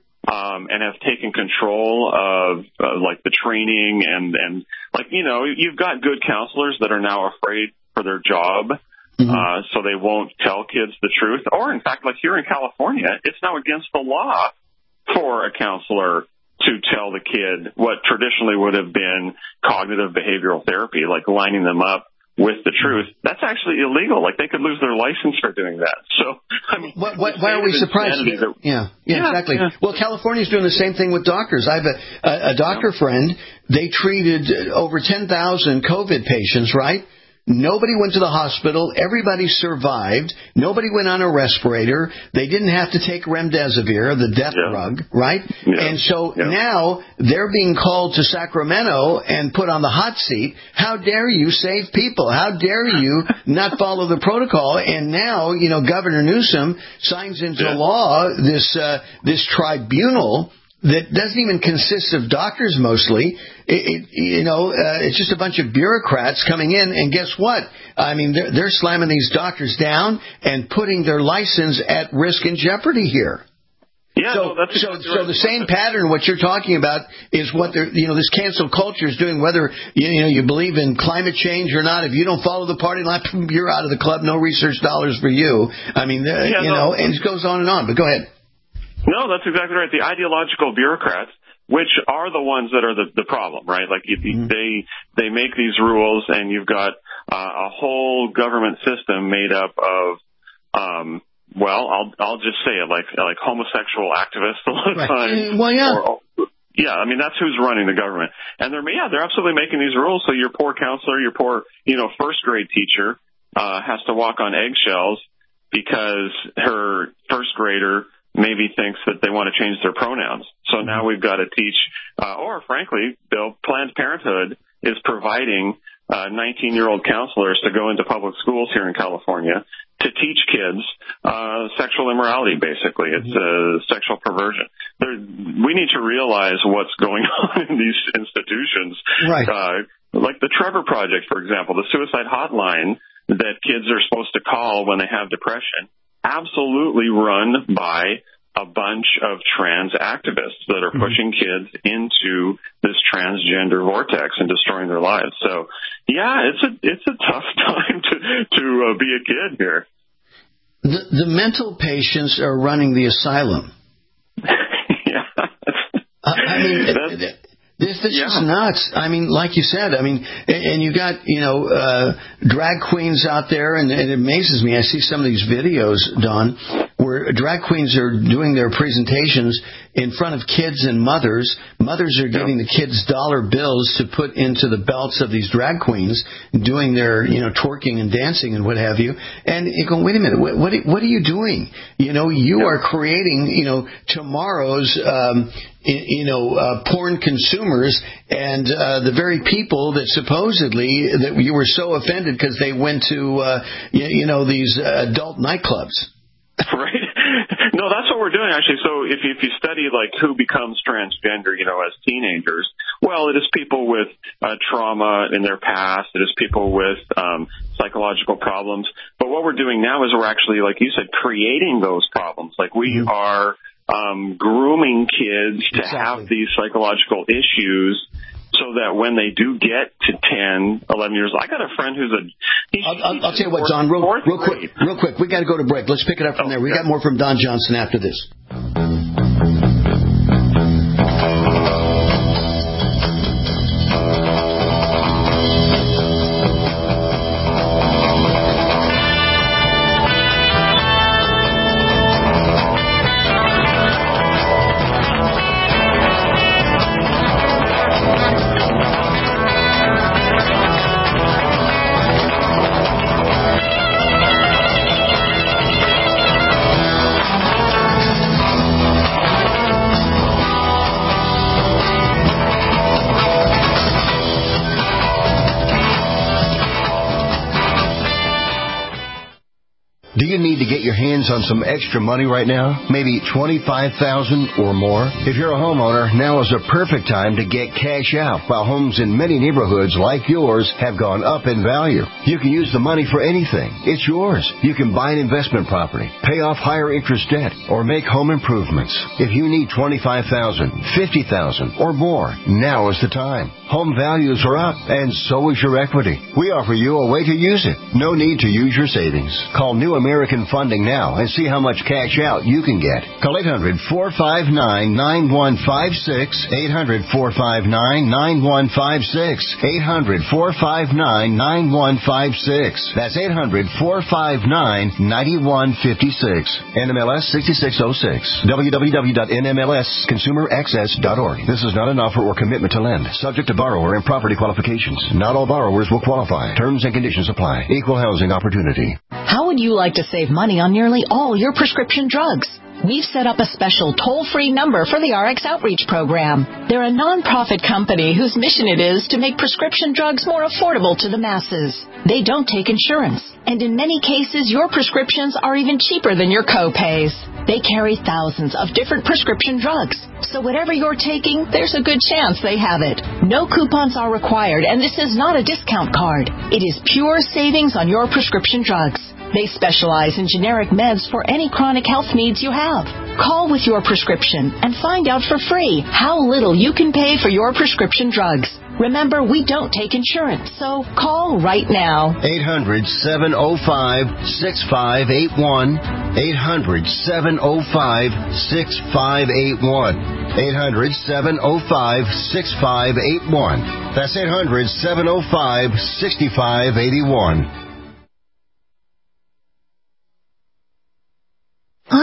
[SPEAKER 22] Um, and have taken control of uh, like the training and, and like, you know, you've got good counselors that are now afraid for their job. Mm-hmm. Uh, so they won't tell kids the truth. Or in fact, like here in California, it's now against the law for a counselor to tell the kid what traditionally would have been cognitive behavioral therapy, like lining them up with the truth. That's actually illegal. Like they could lose their license for doing that. So, I mean,
[SPEAKER 11] what, what, why are we surprised? That, yeah, yeah, yeah, exactly. Yeah. Well, California's doing the same thing with doctors. I have a, a, a doctor yeah. friend. They treated over ten thousand COVID patients, right? Nobody went to the hospital. Everybody survived. Nobody went on a respirator. They didn't have to take remdesivir, the death yeah. drug, right?
[SPEAKER 22] Yeah.
[SPEAKER 11] And so
[SPEAKER 22] yeah.
[SPEAKER 11] now they're being called to Sacramento and put on the hot seat. How dare you save people? How dare you not follow the protocol? And now, you know, Governor Newsom signs into
[SPEAKER 22] yeah.
[SPEAKER 11] law this uh, this tribunal that doesn't even consist of doctors mostly. It, it, you know, uh, it's just a bunch of bureaucrats coming in, and guess what? I mean, they're, they're slamming these doctors down and putting their license at risk and jeopardy here.
[SPEAKER 22] Yeah,
[SPEAKER 11] so,
[SPEAKER 22] no, that's
[SPEAKER 11] so,
[SPEAKER 22] exactly
[SPEAKER 11] so
[SPEAKER 22] right.
[SPEAKER 11] the same pattern, what you're talking about, is what they're, you know, this cancel culture is doing. Whether you, you know you believe in climate change or not, if you don't follow the party line, you're out of the club. No research dollars for you. I mean, yeah, you
[SPEAKER 22] no.
[SPEAKER 11] know, and it goes on and on. But go ahead.
[SPEAKER 22] No, that's exactly right. The ideological bureaucrats, which are the ones that are the, the problem, right? Like you, mm-hmm. they they make these rules, and you've got uh, a whole government system made up of, um, well, I'll I'll just say it, like like homosexual activists a lot of
[SPEAKER 11] right.
[SPEAKER 22] times.
[SPEAKER 11] Well, yeah.
[SPEAKER 22] Or, yeah, I mean that's who's running the government, and they're yeah they're absolutely making these rules. So your poor counselor, your poor you know first grade teacher uh, has to walk on eggshells because her first grader maybe thinks that they want to change their pronouns. So now we've got to teach, uh, or frankly, Bill, Planned Parenthood is providing uh, nineteen-year-old counselors to go into public schools here in California to teach kids uh, sexual immorality, basically. It's uh, sexual perversion. There, we need to realize what's going on in these institutions.
[SPEAKER 11] Right.
[SPEAKER 22] Uh, like the Trevor Project, for example, the suicide hotline that kids are supposed to call when they have depression, absolutely run by a bunch of trans activists that are pushing kids into this transgender vortex and destroying their lives. So, yeah, it's a it's a tough time to to uh, be a kid here.
[SPEAKER 11] The, the mental patients are running the asylum.
[SPEAKER 22] yeah,
[SPEAKER 11] I, I mean, it, this this
[SPEAKER 22] yeah.
[SPEAKER 11] is nuts. I mean, like you said, I mean, and, and you got you know uh, drag queens out there, and, and it amazes me. I see some of these videos, Don, where drag queens are doing their presentations in front of kids and mothers. Mothers are giving the kids dollar bills to put into the belts of these drag queens, doing their, you know, twerking and dancing and what have you. And you go, wait a minute, what, what, what are you doing? You know, you are creating, you know, tomorrow's, um, you know, uh, porn consumers, and uh, the very people that supposedly that you were so offended because they went to, uh, you, you know, these uh, adult nightclubs.
[SPEAKER 22] Right. No, that's what we're doing, actually. So if you, if you study, like, who becomes transgender, you know, as teenagers, well, it is people with uh, trauma in their past. It is people with um, psychological problems. But what we're doing now is we're actually, like you said, creating those problems. Like, we mm-hmm. are um, grooming kids to exactly. have these psychological issues, so that when they do get to ten, eleven years, I got a friend who's a... He's,
[SPEAKER 11] I'll, I'll, I'll tell you what, Don, real, real quick, real quick, we got to go to break. Let's pick it up from oh, there. We yeah. got more from Don Johnson after this.
[SPEAKER 9] Do you need to get your hands on some extra money right now? Maybe twenty-five thousand dollars or more? If you're a homeowner, now is a perfect time to get cash out, while homes in many neighborhoods like yours have gone up in value. You can use the money for anything. It's yours. You can buy an investment property, pay off higher interest debt, or make home improvements. If you need twenty-five thousand dollars, fifty thousand dollars, or more, now is the time. Home values are up, and so is your equity. We offer you a way to use it. No need to use your savings. Call New American Funding now and see how much cash out you can get. Call eight hundred, four five nine, nine one five six, eight hundred, four five nine, nine one five six, eight hundred, four five nine, nine one five six. That's eight hundred, four five nine, nine one five six. N M L S sixty-six oh six. w w w dot n m l s consumer access dot org. This is not an offer or commitment to lend. Subject to borrower and property qualifications. Not all borrowers will qualify. Terms and conditions apply. Equal housing opportunity.
[SPEAKER 4] How would you like to save money on nearly all your prescription drugs? We've set up a special toll-free number for the R X Outreach Program. They're a nonprofit company whose mission it is to make prescription drugs more affordable to the masses. They don't take insurance, and in many cases, your prescriptions are even cheaper than your co-pays. They carry thousands of different prescription drugs, so whatever you're taking, there's a good chance they have it. No coupons are required, and this is not a discount card. It is pure savings on your prescription drugs. They specialize in generic meds for any chronic health needs you have. Call with your prescription and find out for free how little you can pay for your prescription drugs. Remember, we don't take insurance, so call right now.
[SPEAKER 9] eight hundred, seven oh five, six five eight one. eight hundred, seven oh five, six five eight one. eight hundred, seven oh five, six five eight one. That's eight hundred, seven oh five, six five eight one.
[SPEAKER 5] I don't really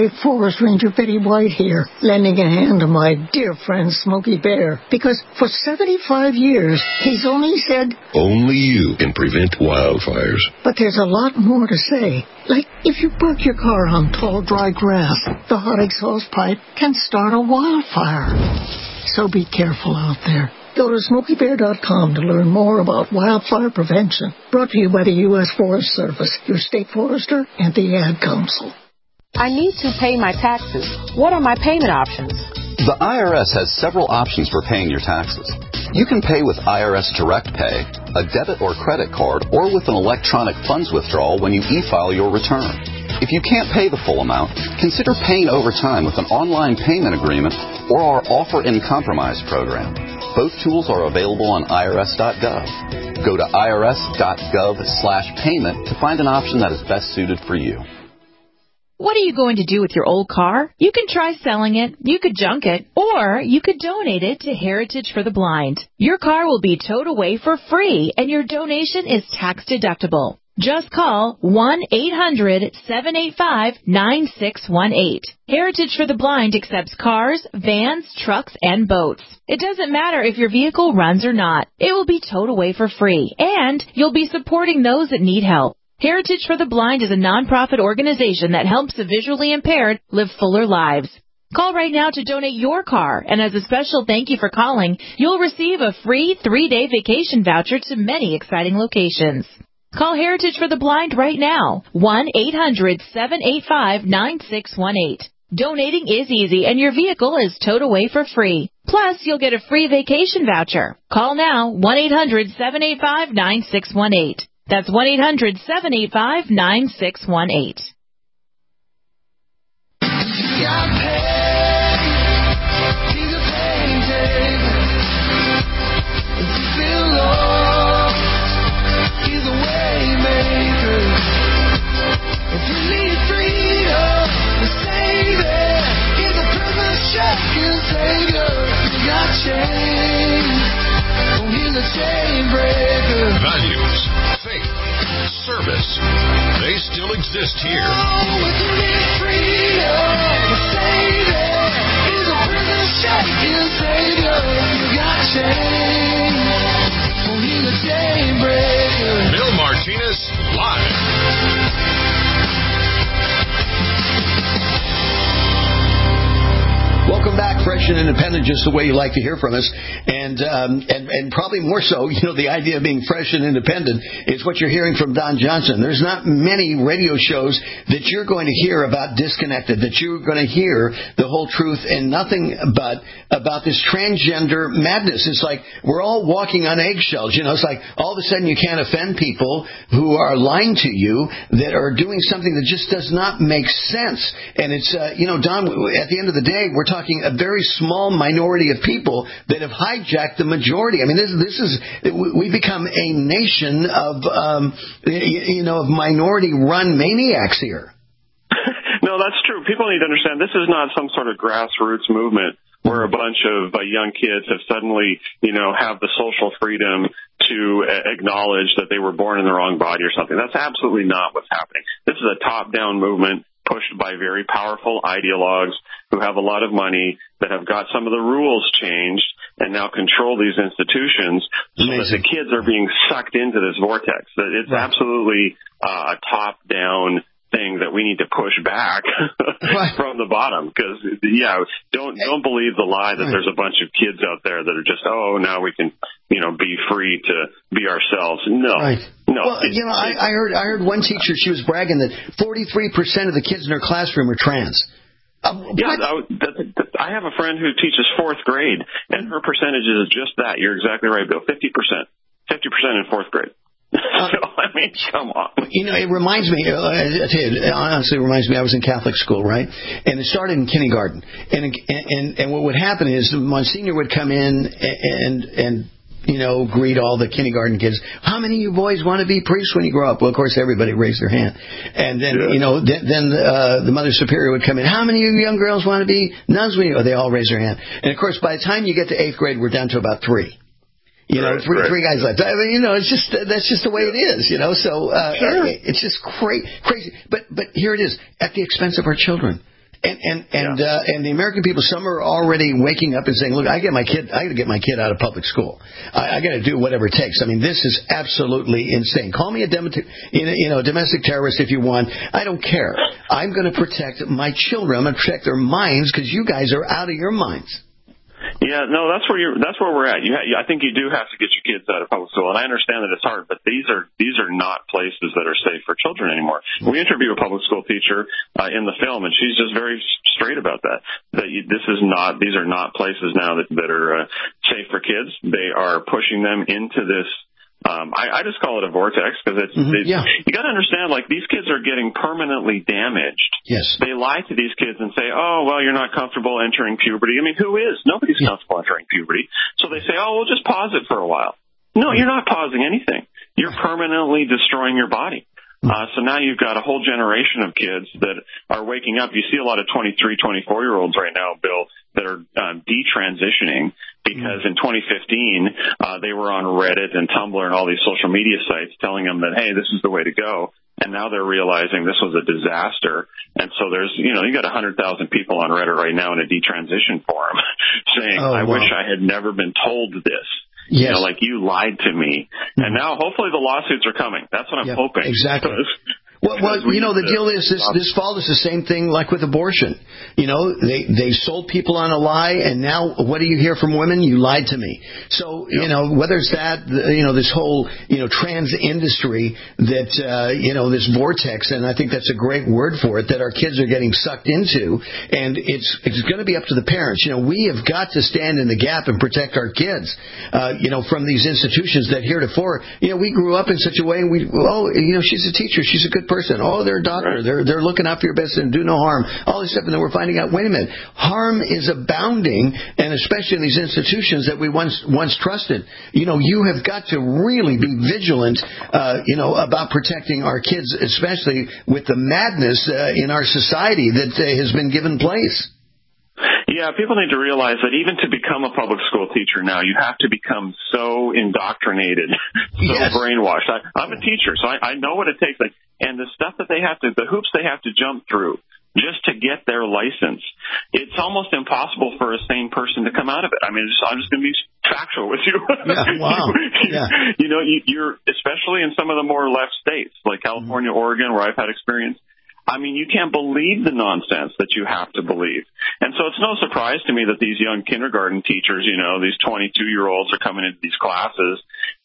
[SPEAKER 5] Brave Forest Ranger Betty White here, lending a hand to my dear friend Smokey Bear, because for seventy-five years, he's only said,
[SPEAKER 1] only you can prevent wildfires.
[SPEAKER 5] But there's a lot more to say. Like, if you park your car on tall, dry grass, the hot exhaust pipe can start a wildfire. So be careful out there. Go to smokey bear dot com to learn more about wildfire prevention. Brought to you by the U S Forest Service, your state forester, and the Ad Council.
[SPEAKER 6] I need to pay my taxes. What are my payment options?
[SPEAKER 23] The I R S has several options for paying your taxes. You can pay with I R S Direct Pay, a debit or credit card, or with an electronic funds withdrawal when you e-file your return. If you can't pay the full amount, consider paying over time with an online payment agreement or our Offer in Compromise program. Both tools are available on I R S dot gov. Go to I R S dot gov slash payment to find an option that is best suited for you.
[SPEAKER 24] What are you going to do with your old car? You can try selling it, you could junk it, or you could donate it to Heritage for the Blind. Your car will be towed away for free, and your donation is tax deductible. Just call one eight hundred seven eight five nine six one eight. Heritage for the Blind accepts cars, vans, trucks, and boats. It doesn't matter if your vehicle runs or not. It will be towed away for free, and you'll be supporting those that need help. Heritage for the Blind is a nonprofit organization that helps the visually impaired live fuller lives. Call right now to donate your car, and as a special thank you for calling, you'll receive a free three-day vacation voucher to many exciting locations. Call Heritage for the Blind right now, one eight hundred seven eight five nine six one eight. Donating is easy, and your vehicle is towed away for free. Plus, you'll get a free vacation voucher. Call now, one eight hundred seven eight five nine six one eight. That's one eight hundred seven eight five nine six one eight.
[SPEAKER 1] Values, faith, service, they still exist here. Bill Martinez live.
[SPEAKER 11] Welcome back, Fresh and Independent, just the way you like to hear from us. And, um, and and probably more so, you know, the idea of being fresh and independent is what you're hearing from Don Johnson. There's not many radio shows that you're going to hear about disconnected, that you're going to hear the whole truth and nothing but about this transgender madness. It's like we're all walking on eggshells. You know, it's like all of a sudden you can't offend people who are lying to you, that are doing something that just does not make sense. And it's, uh, you know, Don, at the end of the day, we're talking a very small minority of people that have hijacked the majority. I mean, this, this is, we become a nation of, um, you know, of minority-run maniacs here.
[SPEAKER 22] No, that's true. People need to understand this is not some sort of grassroots movement where a bunch of uh, young kids have suddenly, you know, have the social freedom to uh, acknowledge that they were born in the wrong body or something. That's absolutely not what's happening. This is a top-down movement pushed by very powerful ideologues who have a lot of money, that have got some of the rules changed and now control these institutions, so that the kids are being sucked into this vortex. It's right. absolutely uh, a top-down thing that we need to push back right. from the bottom. Because, yeah, don't don't believe the lie that right. there's a bunch of kids out there that are just, oh, now we can, you know, be free to be ourselves. No. Right. No.
[SPEAKER 11] Well, you know, I, I heard I heard one teacher, she was bragging that forty-three percent of the kids in her classroom are trans.
[SPEAKER 22] Um, yeah, I, that, that, I have a friend who teaches fourth grade, and her percentage is just that. You're exactly right, Bill. fifty percent. fifty percent in fourth grade. Uh, so, I mean, come on.
[SPEAKER 11] You know, it reminds me, uh, I tell you, honestly, it reminds me, I was in Catholic school, right? And it started in kindergarten. And and and what would happen is Monsignor would come in and and you know, greet all the kindergarten kids. How many of you boys want to be priests when you grow up? Well, of course, everybody raised their hand. And then, yeah. you know, then, then uh, the Mother Superior would come in. How many of you young girls want to be nuns when you... Oh, they all raise their hand. And, of course, by the time you get to eighth grade, we're down to about three. You know, right, three, right. three guys left. I mean, you know, it's just, that's just the way it is, you know. So uh, sure. it's just cra- crazy. But, but here it is, at the expense of our children. And and and, yeah. uh, and the American people, some are already waking up and saying, "Look, I get my kid. I got to get my kid out of public school. I, I got to do whatever it takes." I mean, this is absolutely insane. Call me a dem- you know domestic terrorist if you want. I don't care. I'm going to protect my children. I'm going to protect their minds because you guys are out of your minds.
[SPEAKER 22] Yeah, no, that's where you're. That's where we're at. You, ha- I think you do have to get your kids out of public school, and I understand that it's hard. But these are these are not places that are safe for children anymore. We interview a public school teacher uh, in the film, and she's just very straight about that. That you, this is not. These are not places now that that are uh, safe for kids. They are pushing them into this. Um, I, I just call it a vortex because it's, mm-hmm, it's yeah. you got to understand, like, these kids are getting permanently damaged.
[SPEAKER 11] Yes.
[SPEAKER 22] They lie to these kids and say, oh, well, you're not comfortable entering puberty. I mean, who is? Nobody's yeah. comfortable entering puberty. So they say, oh, we'll just pause it for a while. No, you're not pausing anything. You're permanently destroying your body. Uh, so now you've got a whole generation of kids that are waking up. You see a lot of twenty-three, twenty-four-year-olds right now, Bill, that are uh, detransitioning because in twenty fifteen uh, they were on Reddit and Tumblr and all these social media sites telling them that, hey, this is the way to go. And now they're realizing this was a disaster. And so there's, you know, you got one hundred thousand people on Reddit right now in a detransition forum saying, oh, I wow. wish I had never been told this. Yes. You know, like, you lied to me. Mm-hmm. And now hopefully the lawsuits are coming. That's what I'm
[SPEAKER 11] yep,
[SPEAKER 22] hoping.
[SPEAKER 11] Exactly. Well, well, you know, the deal is this, this fall is the same thing like with abortion. You know, they, they sold people on a lie, and now what do you hear from women? You lied to me. So, you know, whether it's that, you know, this whole, you know, trans industry that, uh, you know, this vortex, and I think that's a great word for it, that our kids are getting sucked into, and it's, it's going to be up to the parents. You know, we have got to stand in the gap and protect our kids, uh, you know, from these institutions that heretofore, you know, we grew up in such a way, and we, oh, you know, she's a teacher, she's a good person. Person. Oh, they're a doctor. Right. They're they're looking out for your best and do no harm. All this stuff, and then we're finding out, wait a minute, harm is abounding, and especially in these institutions that we once once trusted. You know, you have got to really be vigilant, uh, you know, about protecting our kids, especially with the madness uh, in our society that uh, has been given place.
[SPEAKER 22] Yeah, people need to realize that even to become a public school teacher now, you have to become so indoctrinated, so yes. brainwashed. I, I'm a teacher, so I, I know what it takes. Like, and the stuff that they have to, the hoops they have to jump through just to get their license, it's almost impossible for a sane person to come out of it. I mean, just, I'm just going to be factual with you.
[SPEAKER 11] Yeah, wow.
[SPEAKER 22] you,
[SPEAKER 11] yeah.
[SPEAKER 22] you know, you, you're, especially in some of the more left states, like California, mm-hmm. Oregon, where I've had experience, I mean, you can't believe the nonsense that you have to believe. And so it's no surprise to me that these young kindergarten teachers, you know, these twenty-two-year-olds are coming into these classes,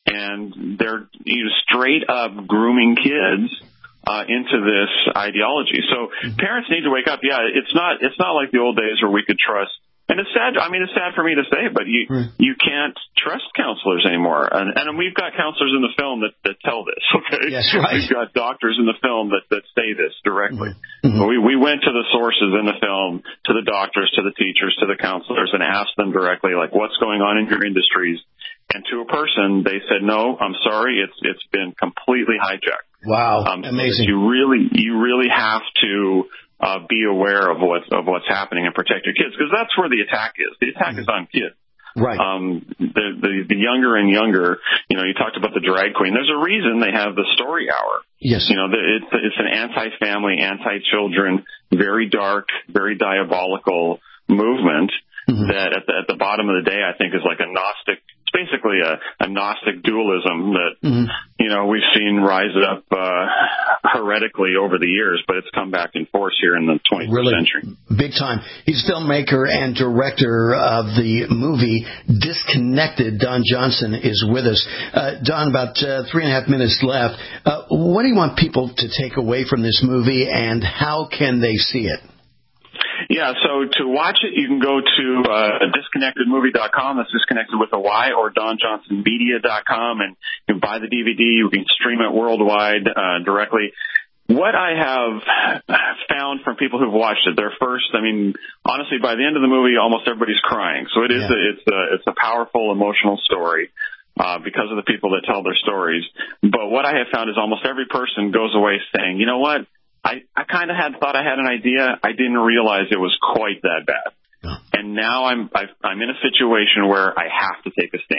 [SPEAKER 22] and they're, you know, straight up grooming kids uh, into this ideology. So parents need to wake up. Yeah, it's not it's not like the old days where we could trust. And it's sad. I mean, it's sad for me to say, but you right. you can't trust counselors anymore. And, and we've got counselors in the film that, that tell this. Okay,
[SPEAKER 11] yes, right.
[SPEAKER 22] We've got doctors in the film that, that say this directly.
[SPEAKER 11] Mm-hmm.
[SPEAKER 22] We we went to the sources in the film, to the doctors, to the teachers, to the counselors, and asked them directly, like, what's going on in your industries? And to a person, they said, no, I'm sorry, it's it's been completely hijacked.
[SPEAKER 11] Wow,
[SPEAKER 22] um,
[SPEAKER 11] amazing.
[SPEAKER 22] So you really you really have to. Uh, be aware of what's of what's happening and protect your kids, because that's where the attack is. The attack mm-hmm. is on kids.
[SPEAKER 11] Right.
[SPEAKER 22] Um, the, the the younger and younger. You know, you talked about the drag queen. There's a reason they have the story hour.
[SPEAKER 11] Yes.
[SPEAKER 22] You know, the, it's it's an anti-family, anti-children, very dark, very diabolical movement mm-hmm. that at the at the bottom of the day, I think, is like a Gnostic. It's basically a, a Gnostic dualism that, mm-hmm. you know, we've seen rise up uh, heretically over the years, but it's come back in force here in the twenty-first
[SPEAKER 11] really,
[SPEAKER 22] century.
[SPEAKER 11] Big time. He's filmmaker and director of the movie Disconnected. Don Johnson is with us. Uh, Don, about uh, three and a half minutes left. Uh, what do you want people to take away from this movie, and how can they see it?
[SPEAKER 22] Yeah, so to watch it, you can go to uh, disconnected movie dot com. That's disconnected with a Y, or don johnson media dot com, and you can buy the D V D. You can stream it worldwide uh, directly. What I have found from people who've watched it, their first, I mean, honestly, by the end of the movie, almost everybody's crying. So it is, yeah. a, it's a, it's a powerful, emotional story. Uh, because of the people that tell their stories. But what I have found is almost every person goes away saying, you know what, I, I kind of had thought I had an idea. I didn't realize it was quite that bad. Oh. And now I'm I've, I'm in a situation where I have to take a stand.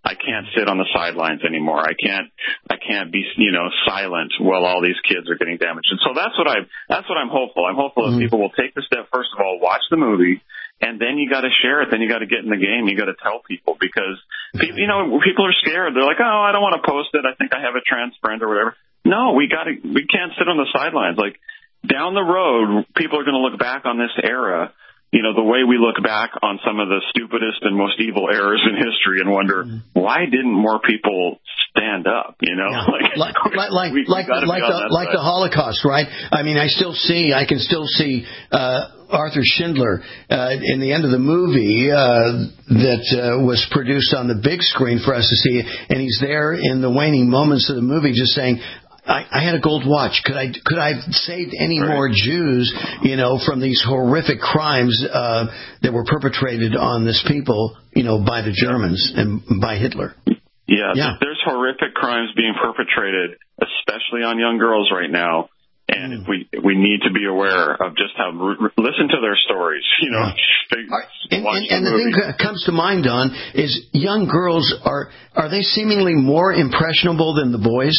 [SPEAKER 22] I can't sit on the sidelines anymore. I can't, I can't be, you know, silent while all these kids are getting damaged. And so that's what I, that's what I'm hopeful. I'm hopeful mm-hmm. that people will take the step, first of all, watch the movie, and then you got to share it. Then you got to get in the game. You got to tell people because, people, you know, people are scared. They're like, oh, I don't want to post it. I think I have a trans friend or whatever. No, we got to, we can't sit on the sidelines. Like down the road, people are going to look back on this era, you know, the way we look back on some of the stupidest and most evil eras in history and wonder, mm-hmm. why didn't more people stand up, you know?
[SPEAKER 11] Yeah. Like, like, like, we, like, we like, the, like the Holocaust, right? I mean, I still see, I can still see, uh, Arthur Schindler, uh, in the end of the movie, uh, that, uh, was produced on the big screen for us to see. And he's there in the waning moments of the movie just saying, I, I had a gold watch. Could I could I have saved any right. more Jews, you know, from these horrific crimes uh, that were perpetrated on this people, you know, by the Germans and by Hitler?
[SPEAKER 22] Yeah,
[SPEAKER 11] yeah.
[SPEAKER 22] There's horrific crimes being perpetrated, especially on young girls right now. And mm. we we need to be aware of just how re- listen to their stories, you know. They,
[SPEAKER 11] and and, and the, the thing that comes to mind, Don, is young girls are are they seemingly more impressionable than the boys?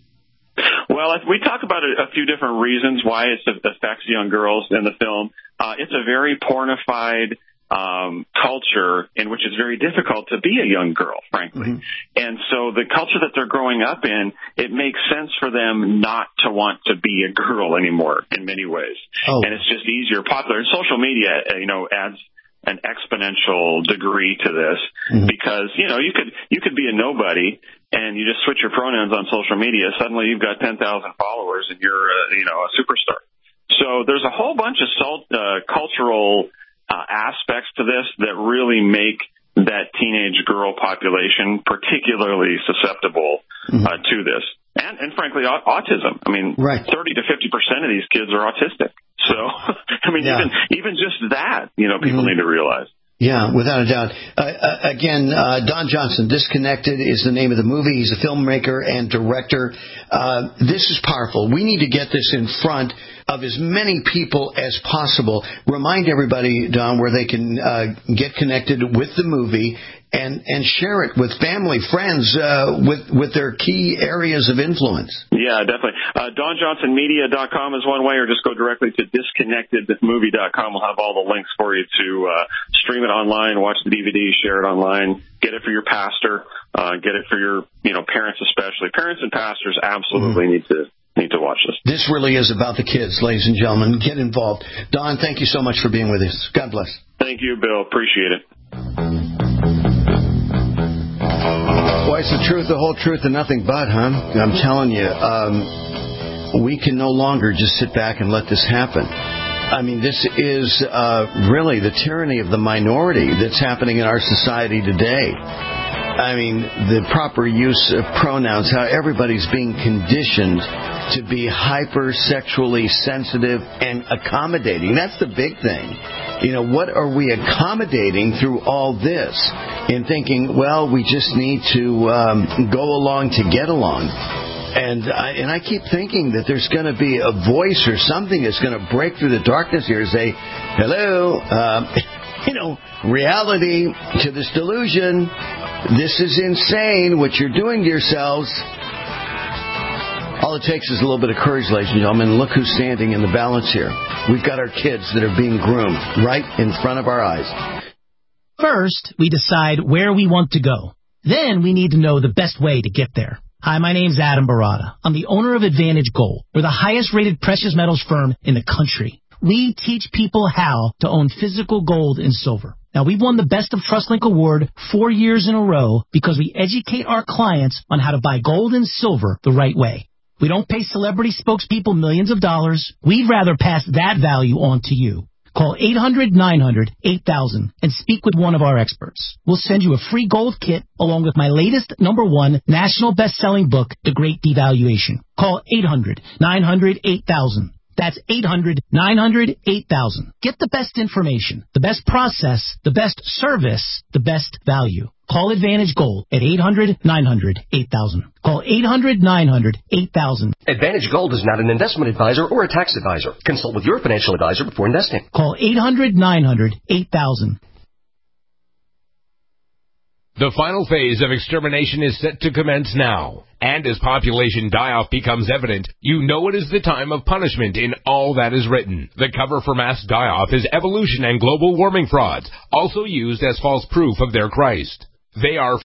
[SPEAKER 22] Well, we talk about a few different reasons why it affects young girls in the film. Uh, it's a very pornified um, culture in which it's very difficult to be a young girl, frankly. Mm-hmm. And so the culture that they're growing up in, it makes sense for them not to want to be a girl anymore in many ways. Oh. And it's just easier, popular. And social media, you know, adds an exponential degree to this mm-hmm. because, you know, you could you could be a nobody and you just switch your pronouns on social media. Suddenly you've got ten thousand followers and you're, uh, you know, a superstar. So there's a whole bunch of uh, cultural uh, aspects to this that really make that teenage girl population particularly susceptible mm-hmm. uh, to this. And, and frankly, autism. I mean,
[SPEAKER 11] right.
[SPEAKER 22] thirty to fifty percent of these kids are autistic. So, I mean, yeah. even even just that, you know, people mm-hmm. need to realize.
[SPEAKER 11] Yeah, without a doubt. Uh, uh, again, uh, Don Johnson, Disconnected is the name of the movie. He's a filmmaker and director. Uh, this is powerful. We need to get this in front of as many people as possible. Remind everybody, Don, where they can uh, get connected with the movie and, and share it with family, friends, uh, with, with their key areas of influence.
[SPEAKER 22] Yeah, definitely. Uh, Don Johnson Media dot com is one way, or just go directly to Disconnected Movie dot com. We'll have all the links for you to uh, stream it online, watch the D V D, share it online, get it for your pastor, uh, get it for your, you know, parents especially. Parents and pastors absolutely mm-hmm. need to need to watch this.
[SPEAKER 11] This really is about the kids, ladies and gentlemen. Get involved. Don, thank you so much for being with us. God bless.
[SPEAKER 22] Thank you, Bill. Appreciate it.
[SPEAKER 11] Boy, it's the truth, the whole truth, and nothing but, huh? I'm telling you, um, we can no longer just sit back and let this happen. I mean, this is uh, really the tyranny of the minority that's happening in our society today. I mean, the proper use of pronouns, how everybody's being conditioned to be hyper-sexually sensitive and accommodating. That's the big thing. You know, what are we accommodating through all this? In thinking, well, we just need to um, go along to get along. And I, and I keep thinking that there's going to be a voice or something that's going to break through the darkness here and say, hello, um, you know, reality to this delusion. This is insane what you're doing to yourselves. All it takes is a little bit of courage, ladies and gentlemen. Look who's standing in the balance here. We've got our kids that are being groomed right in front of our eyes.
[SPEAKER 7] First, we decide where we want to go. Then we need to know the best way to get there. Hi, my name's Adam Barada. I'm the owner of Advantage Gold. We're the highest-rated precious metals firm in the country. We teach people how to own physical gold and silver. Now, we've won the Best of TrustLink Award four years in a row because we educate our clients on how to buy gold and silver the right way. We don't pay celebrity spokespeople millions of dollars. We'd rather pass that value on to you. Call eight hundred nine hundred eight thousand and speak with one of our experts. We'll send you a free gold kit along with my latest number one national best-selling book, The Great Devaluation. Call eight hundred nine hundred eight thousand. That's eight hundred nine hundred eight thousand. Get the best information, the best process, the best service, the best value. Call Advantage Gold at eight hundred nine hundred eight thousand. Call eight hundred nine hundred eight thousand.
[SPEAKER 8] Advantage Gold is not an investment advisor or a tax advisor. Consult with your financial advisor before investing.
[SPEAKER 7] Call eight hundred nine hundred eight thousand.
[SPEAKER 13] The final phase of extermination is set to commence now. And as population die-off becomes evident, you know it is the time of punishment in all that is written. The cover for mass die-off is evolution and global warming frauds, also used as false proof of their Christ. They are